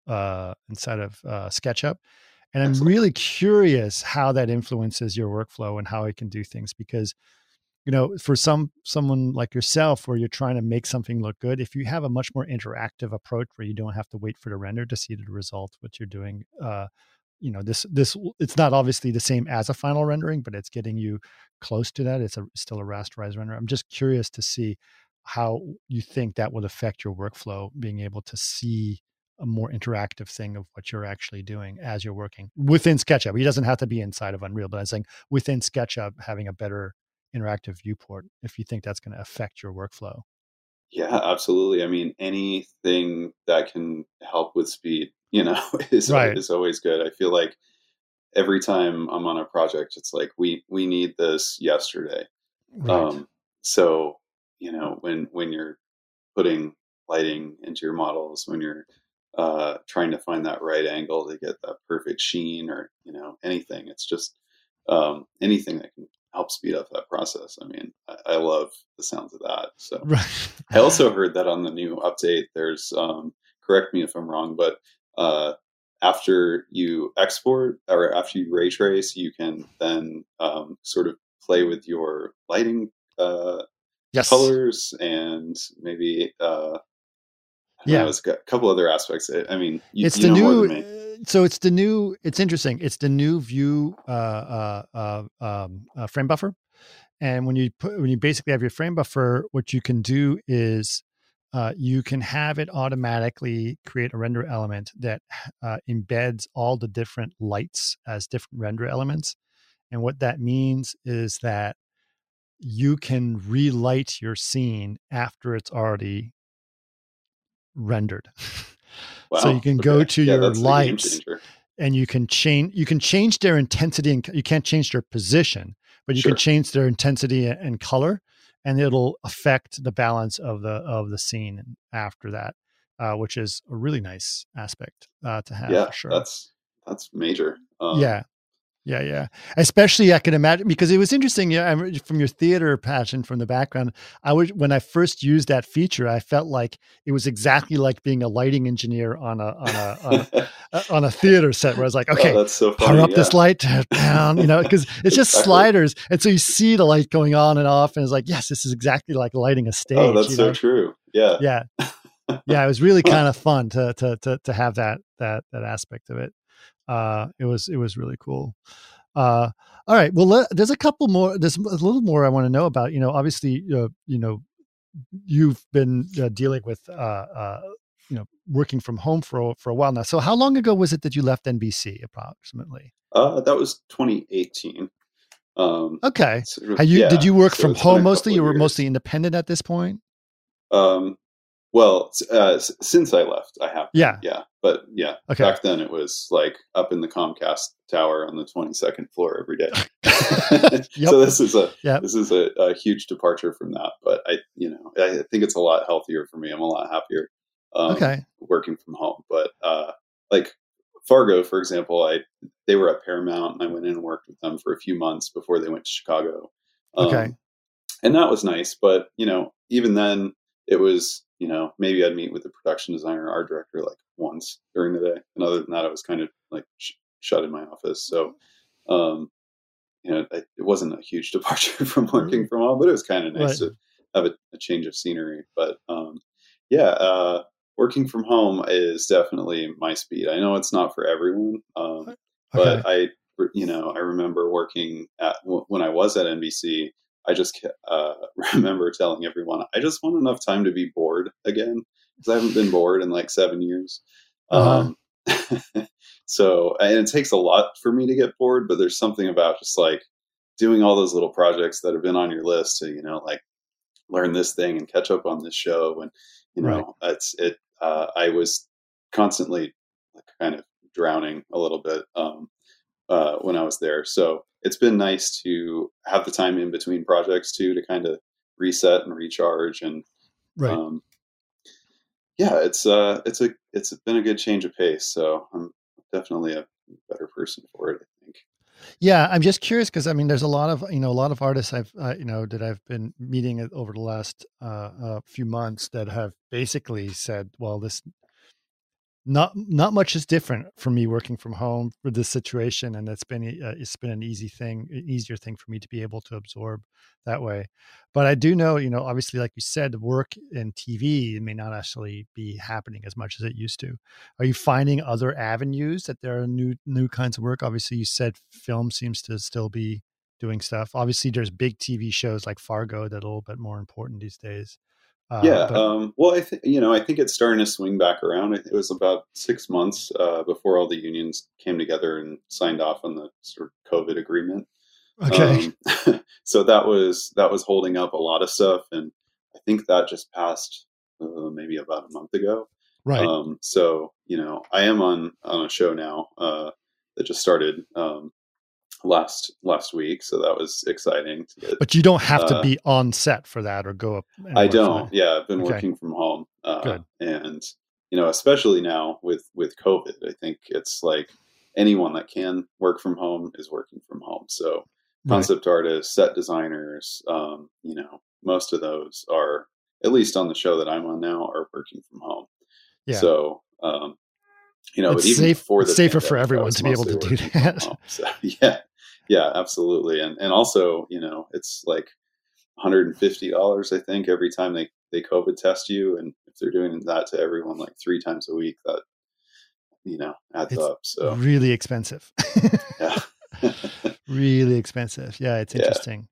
SketchUp. And I'm really curious how that influences your workflow and how it can do things, because for someone like yourself, where you're trying to make something look good, if you have a much more interactive approach where you don't have to wait for the render to see the result, what you're doing, this it's not obviously the same as a final rendering, but it's getting you close to that. It's still a rasterized render. I'm just curious to see how you think that would affect your workflow, being able to see a more interactive thing of what you're actually doing as you're working within SketchUp. It doesn't have to be inside of Unreal, but I'm saying within SketchUp, having a better interactive viewport, if you think that's going to affect your workflow. Yeah, absolutely. I mean, anything that can help with speed, is always good. I feel like every time I'm on a project, it's like, we need this yesterday. Right. So, when you're putting lighting into your models, when you're trying to find that right angle to get that perfect sheen, or, anything, it's just anything that can help speed up that process. I mean, I love the sounds of that. So I also heard that on the new update, there's, correct me if I'm wrong, but after you export or after you ray trace, you can then sort of play with your lighting colors, and maybe it's got a couple other aspects. I mean, it's the new. So it's interesting. It's the new view frame buffer, and when you basically have your frame buffer, what you can do is you can have it automatically create a render element that embeds all the different lights as different render elements, and what that means is that you can relight your scene after it's already rendered. Wow. So you can go to your lights and you can change their intensity, and you can't change their position, but you can change their intensity and color, and it'll affect the balance of the scene after that, which is a really nice aspect to have. Yeah, for sure. That's major. Yeah, yeah. Especially, I can imagine, because it was interesting. Yeah, from your theater passion, from the background, when I first used that feature, I felt like it was exactly like being a lighting engineer on a theater set, where I was like, okay, that's so funny. Power up this light, down, because it's just sliders, and so you see the light going on and off, and it's like, yes, this is exactly like lighting a stage. Oh, that's so true. Yeah, yeah, yeah. It was really kind of fun to have that aspect of it. It was really cool. All right. Well, there's a couple more. There's a little more I want to know about. Obviously, you've been dealing with, working from home for a while now. So, how long ago was it that you left NBC, approximately? That was 2018. Okay. Did you work from home mostly? You were mostly independent at this point? Well, since I left, I have. Yeah. Yeah. But yeah, okay. Back then it was like up in the Comcast tower on the 22nd floor every day. Yep. So this is a huge departure from that. But I think it's a lot healthier for me. I'm a lot happier working from home. But like Fargo, for example, they were at Paramount, and I went in and worked with them for a few months before they went to Chicago. And that was nice. But even then, it was, maybe I'd meet with the production designer, art director, like once during the day. And other than that, I was kind of like shut in my office. So, it wasn't a huge departure from working from home, but it was kind of nice to have a change of scenery. But, working from home is definitely my speed. I know it's not for everyone. But I remember working when I was at NBC, I just remember telling everyone, I just want enough time to be bored again, because I haven't been bored in like 7 years. So, and it takes a lot for me to get bored, but there's something about just like doing all those little projects that have been on your list to, like learn this thing and catch up on this show. And, I was constantly kind of drowning a little bit when I was there. So it's been nice to have the time in between projects too, to kind of reset and recharge. And it's been a good change of pace. So I'm definitely a better person for it, I think. Yeah, I'm just curious because there's a lot of artists that I've been meeting over the last few months that have basically said, well, this not much is different for me working from home for this situation, and it's been an easier thing for me to be able to absorb that way. But I do know, obviously, like you said, work in TV may not actually be happening as much as it used to. Are you finding other avenues that there are new kinds of work? Obviously, you said film seems to still be doing stuff. Obviously, there's big TV shows like Fargo that are a little bit more important these days. Well, I think it's starting to swing back around. It was about 6 months before all the unions came together and signed off on the sort of COVID agreement. Okay. So that was holding up a lot of stuff, and I think that just passed maybe about a month ago. Right. So I am on a show now that just started last week, so that was exciting to get. But you don't have to be on set for that or go up. I don't. Yeah, I've been working from home. Good. And especially now with COVID, I think it's like anyone that can work from home is working from home. So concept artists, set designers, most of those are, at least on the show that I'm on now, are working from home. Yeah. So it's but even before it's safer for everyone to be able to do that. So yeah, absolutely. And also, it's like $150, I think, every time they COVID test you. And if they're doing that to everyone like 3 times a week, that, adds up. So really expensive. Yeah. Really expensive. Yeah. It's interesting.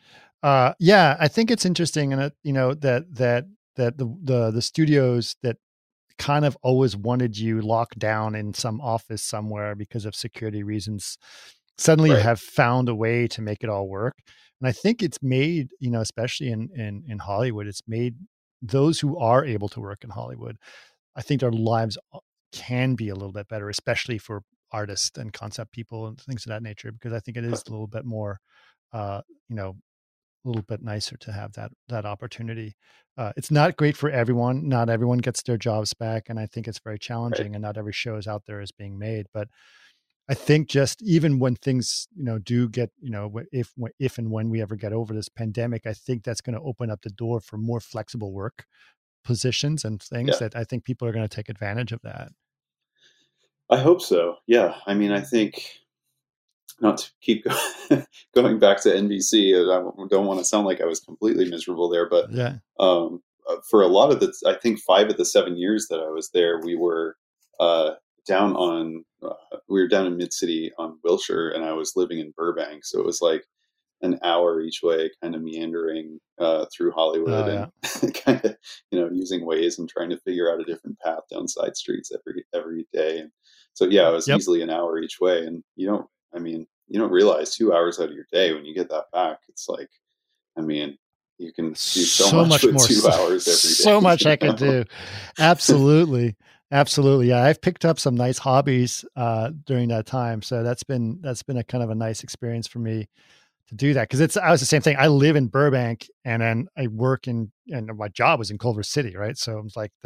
I think it's interesting. And that the studios that kind of always wanted you locked down in some office somewhere because of security reasons suddenly have found a way to make it all work. And I think it's made, especially in Hollywood, it's made those who are able to work in Hollywood, I think their lives can be a little bit better, especially for artists and concept people and things of that nature, because I think it is a little bit more, a little bit nicer to have that opportunity. It's not great for everyone. Not everyone gets their jobs back. And I think it's very challenging, and not every show is out there is being made, but I think just even when things, do get, if and when we ever get over this pandemic, I think that's going to open up the door for more flexible work positions and things that I think people are going to take advantage of that. I hope so. Yeah. I mean, I think, not to keep going back to NBC, I don't want to sound like I was completely miserable there, but for a lot of I think 5 of the 7 years that I was there, we were down in Mid-City on Wilshire, and I was living in Burbank. So it was like an hour each way, kind of meandering through Hollywood and kind of, using Waze and trying to figure out a different path down side streets every day. And so, it was easily an hour each way. And you don't realize 2 hours out of your day when you get that back. It's like, you can do so much with more, 2 hours every day. So much I could do. Absolutely. Absolutely. Yeah. I've picked up some nice hobbies during that time. So that's been a kind of a nice experience for me to do that. Cause I was the same thing. I live in Burbank and then I work and my job was in Culver City. Right. So I was like,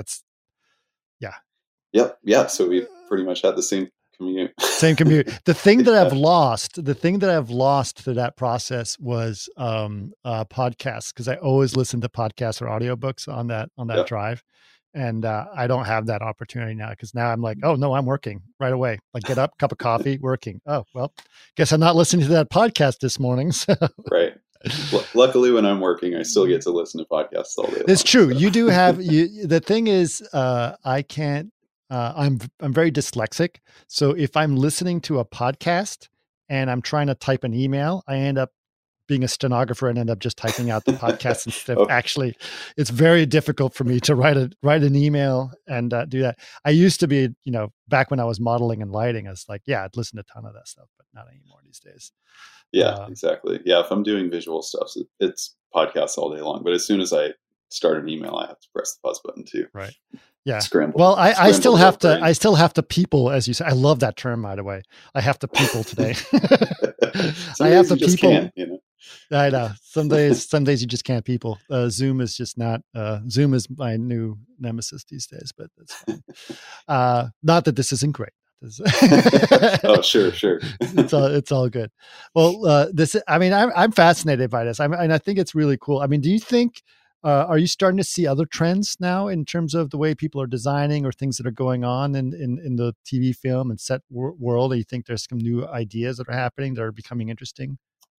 Yep. Yeah. So we pretty much had the same commute. The thing that I've lost through that process was podcasts, because I always listen to podcasts or audiobooks on that drive. And I don't have that opportunity now, because now I'm like, oh no, I'm working right away. Like, get up, cup of coffee, working. Oh, well, guess I'm not listening to that podcast this morning. So. Right. Luckily, when I'm working, I still get to listen to podcasts all day. It's true. So. You do have the thing is, I can't. I'm very dyslexic. So if I'm listening to a podcast and I'm trying to type an email, I end up being a stenographer and end up just typing out the podcast instead of actually. It's very difficult for me to write an email and do that. I used to be, back when I was modeling and lighting, I was like, I'd listen to a ton of that stuff, but not anymore these days. Yeah, exactly. Yeah, if I'm doing visual stuff, it's podcasts all day long. But as soon as I start an email, I have to press the pause button too. Right. Yeah. Scramble. Well, I still have to people, as you say. I love that term, by the way. I have to people today. I have to people. I know. Some days you just can't people. Zoom is just not. Zoom is my new nemesis these days, but that's fine. Not that this isn't great. Oh, sure. It's all good. Well, I'm fascinated by this. And I think it's really cool. I mean, do you think? Are you starting to see other trends now in terms of the way people are designing or things that are going on in the TV, film, and set world? Do you think there's some new ideas that are happening that are becoming interesting?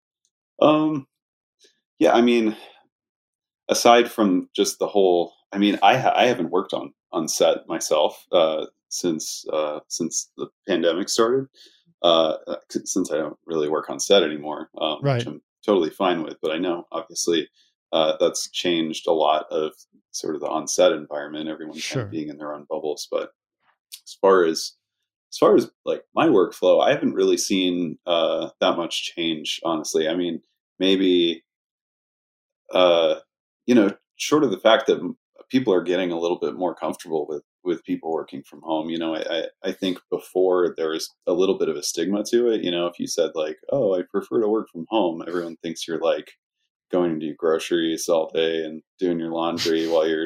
Yeah, aside from just the whole, I haven't worked on set myself since the pandemic started. Since I don't really work on set anymore, which I'm totally fine with. But I know, obviously, that's changed a lot of sort of the on-set environment. Everyone's kind of being in their own bubbles. But as far as like my workflow, I haven't really seen that much change, honestly. Maybe short of the fact that people are getting a little bit more comfortable with people working from home. I think before there was a little bit of a stigma to it. If you said like, oh, I prefer to work from home, everyone thinks you're like going to do groceries all day and doing your laundry while you're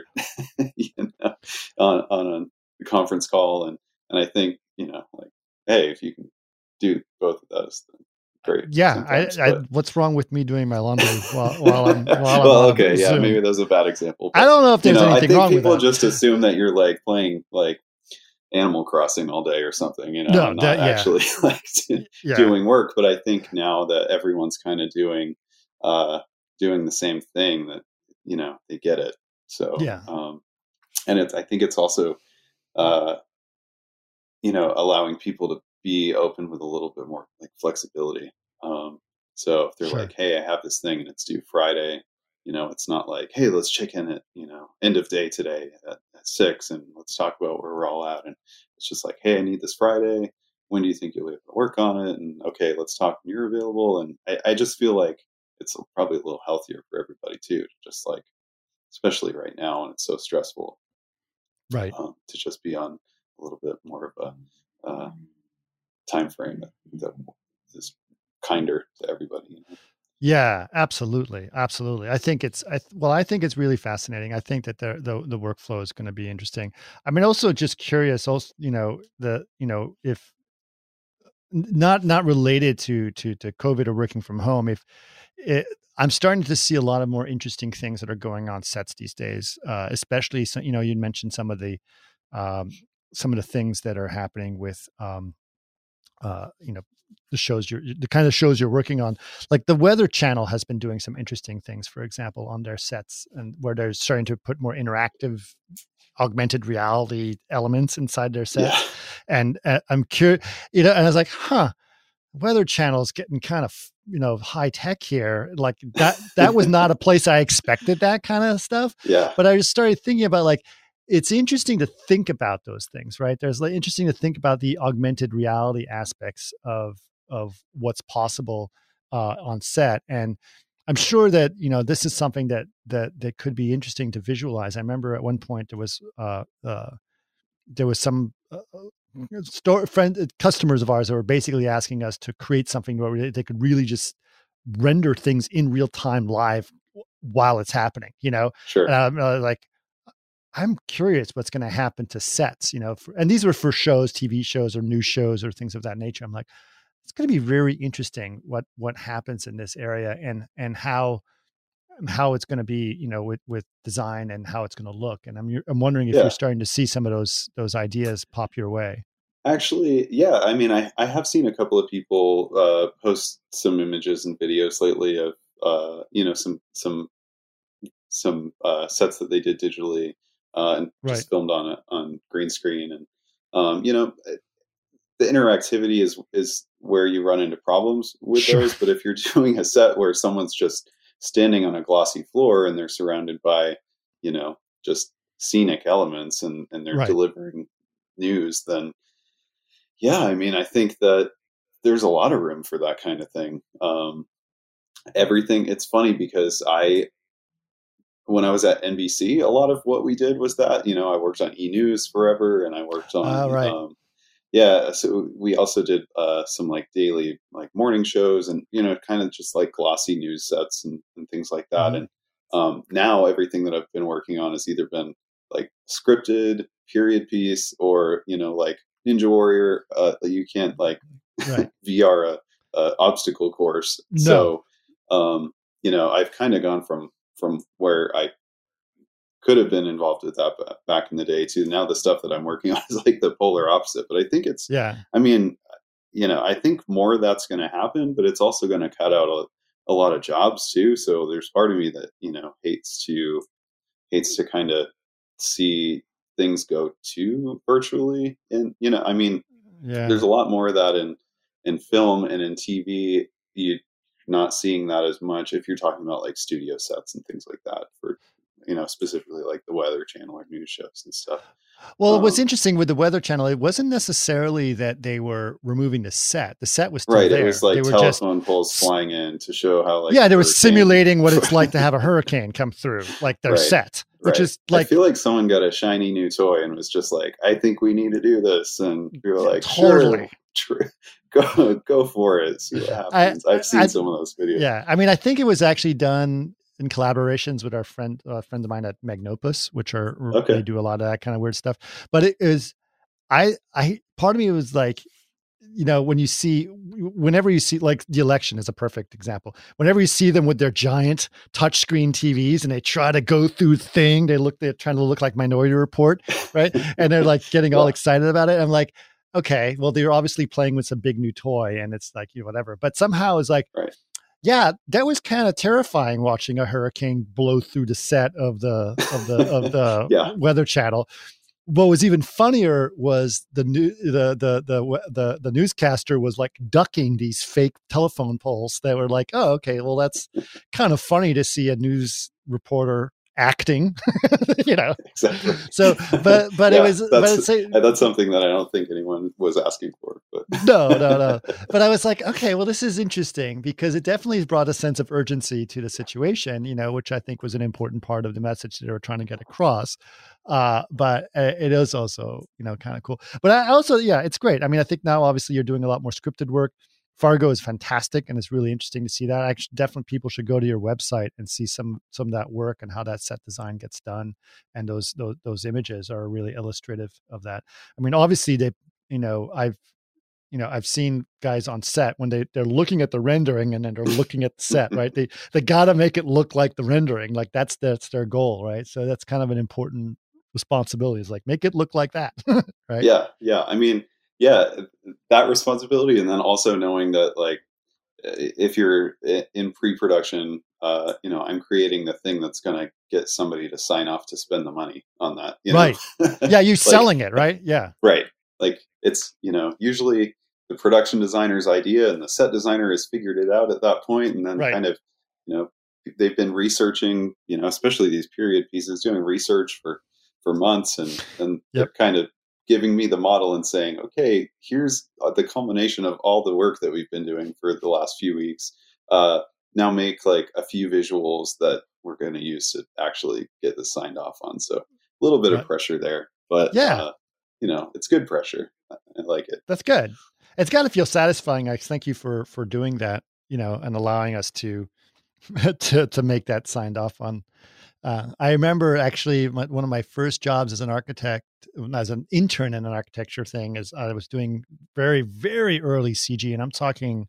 on a conference call. And I think, like, hey, if you can do both of those, then great. Yeah. What's wrong with me doing my laundry while I'm well, okay. Yeah. Zoom? Maybe that was a bad example. I don't know if there's anything wrong with that. People just assume that you're like playing like Animal Crossing all day or something, actually like doing work. But I think now that everyone's kind of doing the same thing, that they get it. So and I think it's also allowing people to be open with a little bit more like flexibility. So if they're like, hey, I have this thing and it's due Friday, it's not like, hey, let's check in at end of day today at 6 and let's talk about where we're all at. And it's just like, hey, I need this Friday. When do you think you'll be able to work on it? And okay, let's talk when you're available. And I just feel like it's probably a little healthier for everybody too, just like, especially right now, and it's so stressful, right? To just be on a little bit more of a time frame that is kinder to everybody. Yeah, absolutely. I think it's really fascinating. I think that the workflow is going to be interesting. Also just curious. Also, if not related to COVID or working from home. I'm starting to see a lot of more interesting things that are going on sets these days, especially, you mentioned some of the things that are happening with, the kind of shows you're working on. Like the Weather Channel has been doing some interesting things, for example, on their sets, and where they're starting to put more interactive augmented reality elements inside their sets. Yeah. And I'm curious, and I was like, Weather Channel is getting kind of, high tech here. Like that was not a place I expected that kind of stuff. Yeah. But I just started thinking about, like, it's interesting to think about those things, right? There's interesting to think about the augmented reality aspects of what's possible on set. And I'm sure that, this is something that could be interesting to visualize. I remember at one point there was some customers of ours that were basically asking us to create something where they could really just render things in real time live while it's happening, Sure. And I'm I'm curious what's going to happen to sets, and these were for shows, TV shows or news shows or things of that nature. I'm like, it's going to be very interesting what happens in this area and how it's going to be, with design and how it's going to look. And I'm wondering if you're starting to see some of those ideas pop your way. Actually, yeah. I mean, I have seen a couple of people post some images and videos lately of some sets that they did digitally and just filmed on green screen. And the interactivity is where you run into problems with those. But if you're doing a set where someone's just standing on a glossy floor and they're surrounded by, just scenic elements and they're delivering news, then I think that there's a lot of room for that kind of thing. Everything. It's funny because when I was at NBC, a lot of what we did was that, I worked on E-News forever, and I worked on, so we also did some like daily, like morning shows and, kind of just like glossy news sets and things like that. Mm-hmm. And now everything that I've been working on has either been like scripted period piece or, like Ninja Warrior, that you can't like VR a obstacle course. No. So, I've kind of gone from where I could have been involved with that back in the day to now the stuff that I'm working on is like the polar opposite. But I think it's, I mean, I think more of that's going to happen, but it's also going to cut out a lot of jobs too. So there's part of me that, hates to kind of see things go too virtually. And, there's a lot more of that in film and in TV. You're not seeing that as much if you're talking about like studio sets and things like that for, specifically like the Weather Channel or news shows and stuff. Well, what's interesting with the Weather Channel, it wasn't necessarily that they were removing the set. The set was still there. It was like telephone poles flying in to show how like they were simulating what it's like to have a hurricane come through, like their set, which is like, I feel like someone got a shiny new toy and was just like, I think we need to do this, and we were like, totally. Sure. Go for it. See what happens. I've seen some of those videos. Yeah, I mean, I think it was actually done in collaborations with our friend of mine at Magnopus, which they do a lot of that kind of weird stuff. But it is, part of me was like, whenever you see like the election is a perfect example. Whenever you see them with their giant touchscreen TVs and they try to go through they're trying to look like Minority Report, right? And they're like getting all excited about it. I'm like, okay, well, they're obviously playing with some big new toy, and it's like, whatever. But somehow it's like, yeah, that was kind of terrifying watching a hurricane blow through the set of the Weather Channel. What was even funnier was the newscaster was like ducking these fake telephone poles that were like, oh, okay, well, that's kind of funny to see a news reporter acting, Exactly. So, but it was, that's something that I don't think anyone was asking for, but no. But I was like, okay, well, this is interesting because it definitely brought a sense of urgency to the situation, which I think was an important part of the message that they were trying to get across. But it is also, kind of cool, but I also, it's great. I mean, I think now obviously you're doing a lot more scripted work. Fargo is fantastic, and it's really interesting to see that. Actually, definitely people should go to your website and see some of that work and how that set design gets done. And those images are really illustrative of that. I mean, obviously I've I've seen guys on set when they're looking at the rendering and then they're looking at the set, right? They got to make it look like the rendering. Like that's their goal, right? So that's kind of an important responsibility, is like, make it look like that. Right. Yeah. I mean, that responsibility. And then also knowing that, like, if you're in pre-production, I'm creating the thing that's going to get somebody to sign off to spend the money on that. Right. Yeah. You selling it, right? Yeah. Right. Like, it's, usually the production designer's idea and the set designer has figured it out at that point. And then kind of, they've been researching, especially these period pieces, doing research for months, and they're kind of giving me the model and saying, okay, here's the culmination of all the work that we've been doing for the last few weeks. Now make like a few visuals that we're going to use to actually get this signed off on. So a little bit of pressure there, but it's good pressure. I like it. That's good. It's got to feel satisfying. I thank you for doing that, and allowing us to make that signed off on. I remember actually one of my first jobs as an architect, as an intern in an architecture thing, is I was doing very, very early CG, and I'm talking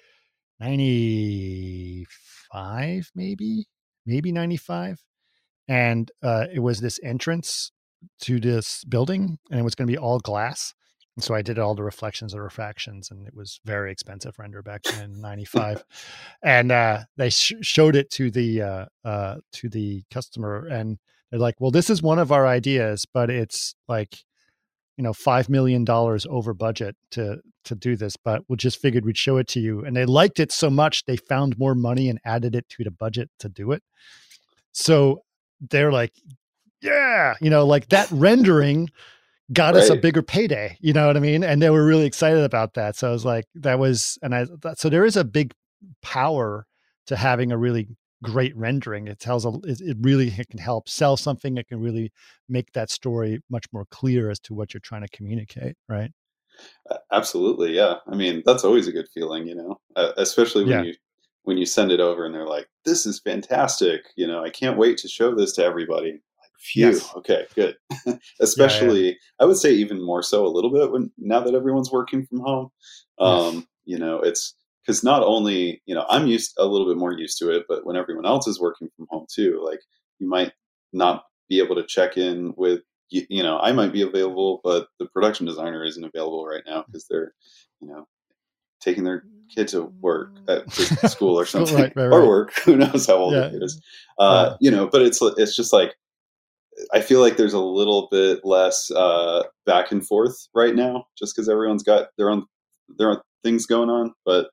95, maybe 95. And it was this entrance to this building, and it was going to be all glass. And so I did all the reflections and refractions, and it was very expensive render back then in 95. And they showed it to the customer, and they're like, well, this is one of our ideas, but it's like, $5 million over budget to do this, but we just figured we'd show it to you. And they liked it so much, they found more money and added it to the budget to do it. So they're like, yeah, like that rendering got us a bigger payday, you know what I mean? And they were really excited about that. So I was like, so there is a big power to having a really great rendering. It really can help sell something. It can really make that story much more clear as to what you're trying to communicate. Right. Absolutely. Yeah. I mean, that's always a good feeling, especially when you send it over and they're like, this is fantastic. I can't wait to show this to everybody. Phew. Yes. Okay, good. Especially, I would say even more so a little bit now that everyone's working from home. It's because not only, I'm a little bit more used to it, but when everyone else is working from home too, like you might not be able to check in with, I might be available, but the production designer isn't available right now because they're, taking their kid to work, to school or something, or work. Who knows how old the kid is? But it's just like, I feel like there's a little bit less back and forth right now, just because everyone's got their own things going on. But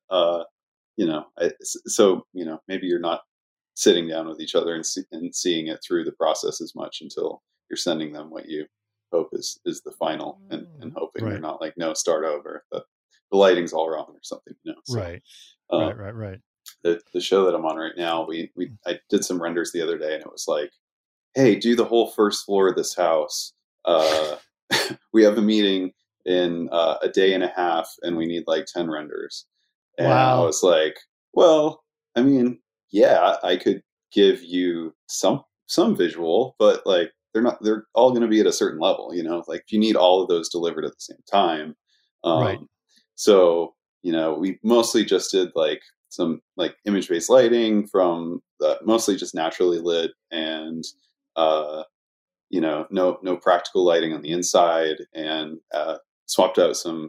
maybe you're not sitting down with each other and seeing it through the process as much until you're sending them what you hope is the final, and hoping you're not like, no, start over. The lighting's all wrong or something. So, right. The show that I'm on right now, I did some renders the other day, and it was like, hey, do the whole first floor of this house. We have a meeting in a day and a half, and we need like 10 renders. And I was like, well, I mean, yeah, I could give you some visual, but like they're all going to be at a certain level, like if you need all of those delivered at the same time. Right. So, we mostly just did like some like image-based lighting from mostly just naturally lit, and no practical lighting on the inside, and swapped out some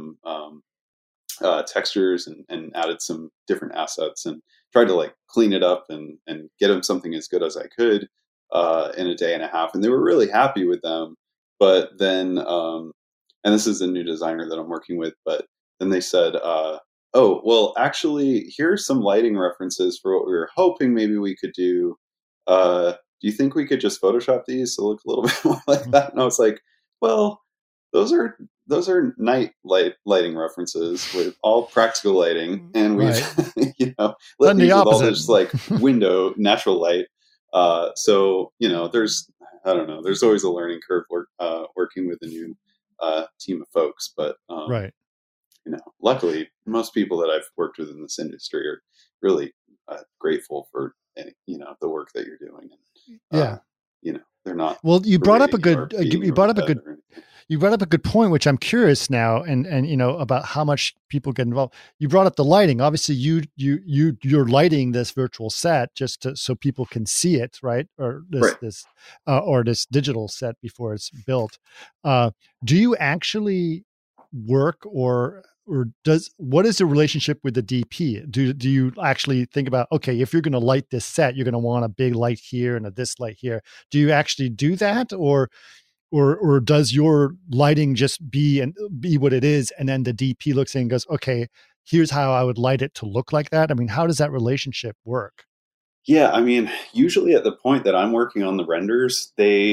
textures and added some different assets, and tried to like clean it up and get them something as good as I could in a day and a half. And they were really happy with them. But then, and this is a new designer that I'm working with, but then they said, oh, well, actually, here's some lighting references for what we were hoping maybe we could do. Do you think we could just Photoshop these to look a little bit more like that? And I was like, well, those are night lighting references with all practical lighting, and we've let these with all this like window natural light. So there's always a learning curve working with a new team of folks, but luckily most people that I've worked with in this industry are really grateful for the work that you're doing. And, they're not. Well, you brought up a good you brought up a good point, which I'm curious now, and about how much people get involved. You brought up the lighting. Obviously, you're lighting this virtual set just so people can see it, right? Or this digital set before it's built. Do you actually work or what is the relationship with the DP? Do you actually think about, okay, if you're going to light this set, you're going to want a big light here and this light here? Do you actually do that, or does your lighting just be what it is, and then the DP looks in and goes, okay, here's how I would light it to look like that? I mean, how does that relationship work? Yeah, I mean, usually at the point that I'm working on the renders,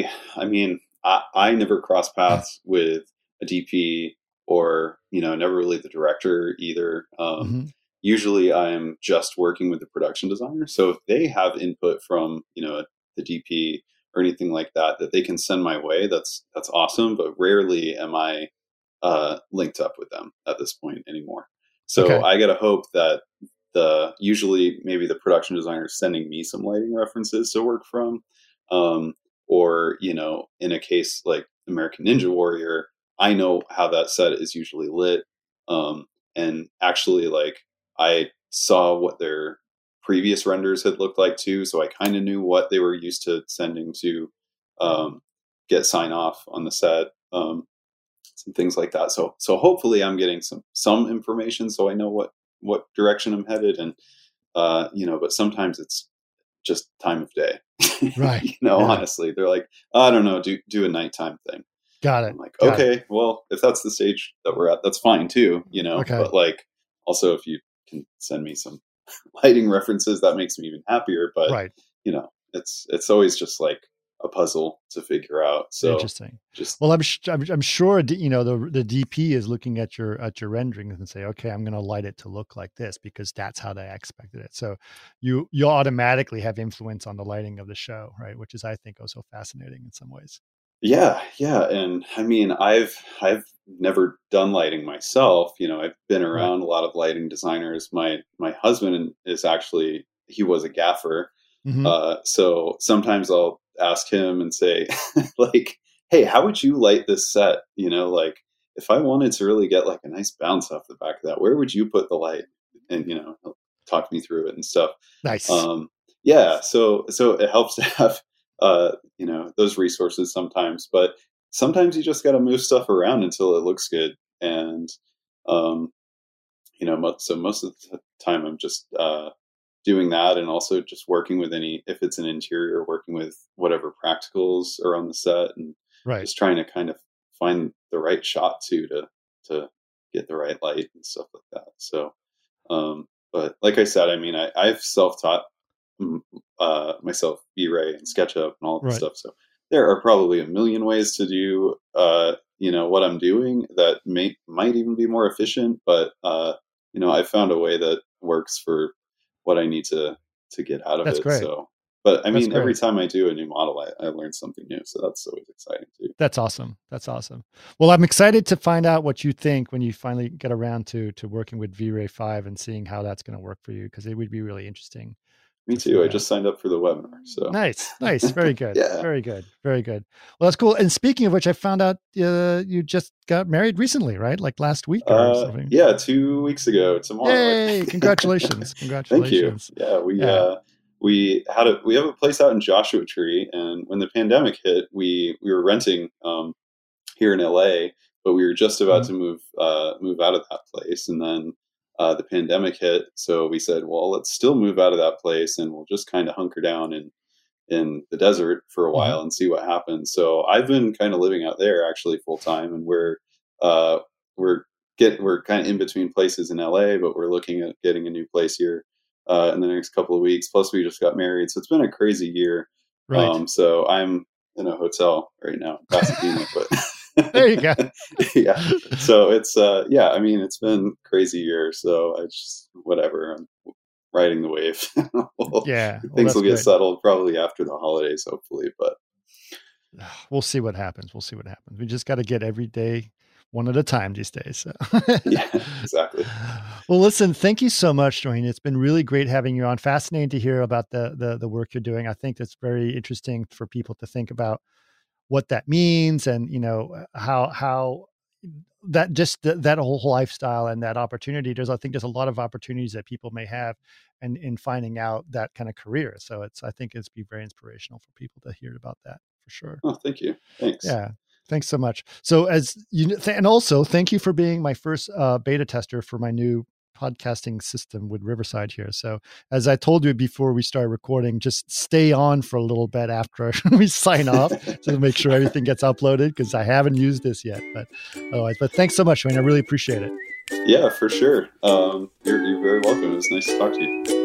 I never cross paths with a DP or, never really the director either. Usually I'm just working with the production designer. So if they have input from, the DP or anything like that they can send my way, that's awesome. But rarely am I linked up with them at this point anymore. So okay. I got to hope that usually maybe the production designer is sending me some lighting references to work from. Or, in a case like American Ninja Warrior, I know how that set is usually lit. And actually, like, I saw what their previous renders had looked like too. So I kind of knew what they were used to sending to get sign off on the set, some things like that. So hopefully I'm getting some information so I know what direction I'm headed. And, but sometimes it's just time of day. Right. Honestly, they're like, I don't know, do a nighttime thing. Got it. I'm like, okay, well, if that's the stage that we're at, that's fine too, okay. But like, also if you can send me some lighting references, that makes me even happier. But right. It's always just like a puzzle to figure out. So interesting. Well, I'm sure the DP is looking at your renderings and say, okay, I'm going to light it to look like this because that's how they expected it. So you automatically have influence on the lighting of the show, right? Which is, I think, also fascinating in some ways. Yeah. And I mean, I've never done lighting myself. I've been around a lot of lighting designers. My husband he was a gaffer. Mm-hmm. So sometimes I'll ask him and say, like, hey, how would you light this set? Like, if I wanted to really get like a nice bounce off the back of that, where would you put the light? And, he'll talk me through it and stuff. Nice. Yeah. So it helps to have, those resources sometimes, but sometimes you just got to move stuff around until it looks good. And, so most of the time I'm just, doing that, and also just working with if it's an interior, working with whatever practicals are on the set, and just trying to kind of find the right shot to get the right light and stuff like that. So, but like I said, I mean, I've self-taught myself V-Ray and SketchUp and all that stuff. So there are probably a million ways to do, what I'm doing that might even be more efficient, but I found a way that works for what I need to get out of That's it. Great. So, but I mean, every time I do a new model, I learn something new. So that's always exciting too. That's awesome. Well, I'm excited to find out what you think when you finally get around to working with V-Ray 5 and seeing how that's going to work for you, because it would be really interesting. Me too. I just signed up for the webinar. So nice. Very good. Yeah. Very good. Well, that's cool. And speaking of which, I found out you just got married recently, right? Like last week or something. Yeah, 2 weeks ago tomorrow. Yay! Congratulations! Thank you. Yeah, we have a place out in Joshua Tree, and when the pandemic hit, we were renting here in LA, but we were just about to move out of that place, and then the pandemic hit. So we said, well, let's still move out of that place, and we'll just kind of hunker down in the desert for a while and see what happens. So I've been kind of living out there actually full time, and we're kind of in between places in LA, but we're looking at getting a new place here in the next couple of weeks. Plus we just got married. So it's been a crazy year. Right. So I'm in a hotel right now in Pasadena, but there you go. Yeah. So it's, I mean, it's been a crazy year. So I just, whatever, I'm riding the wave. Things will get settled probably after the holidays, hopefully, but we'll see what happens. We just got to get every day one at a time these days. So. Yeah, exactly. Well, listen, thank you so much, Dwayne. It's been really great having you on. Fascinating to hear about the work you're doing. I think that's very interesting for people to think about what that means, and how that just that whole lifestyle and that opportunity. I think there's a lot of opportunities that people may have, and in finding out that kind of career. So I think it's be very inspirational for people to hear about that for sure. Oh, thank you. Thanks. Yeah. Thanks so much. So and also thank you for being my first beta tester for my new podcasting system with Riverside here. So as I told you before we start recording, just stay on for a little bit after we sign off to make sure everything gets uploaded, because I haven't used this yet. But otherwise, thanks so much, Wayne. I really appreciate it. Yeah, for sure. You're very welcome. It was nice to talk to you.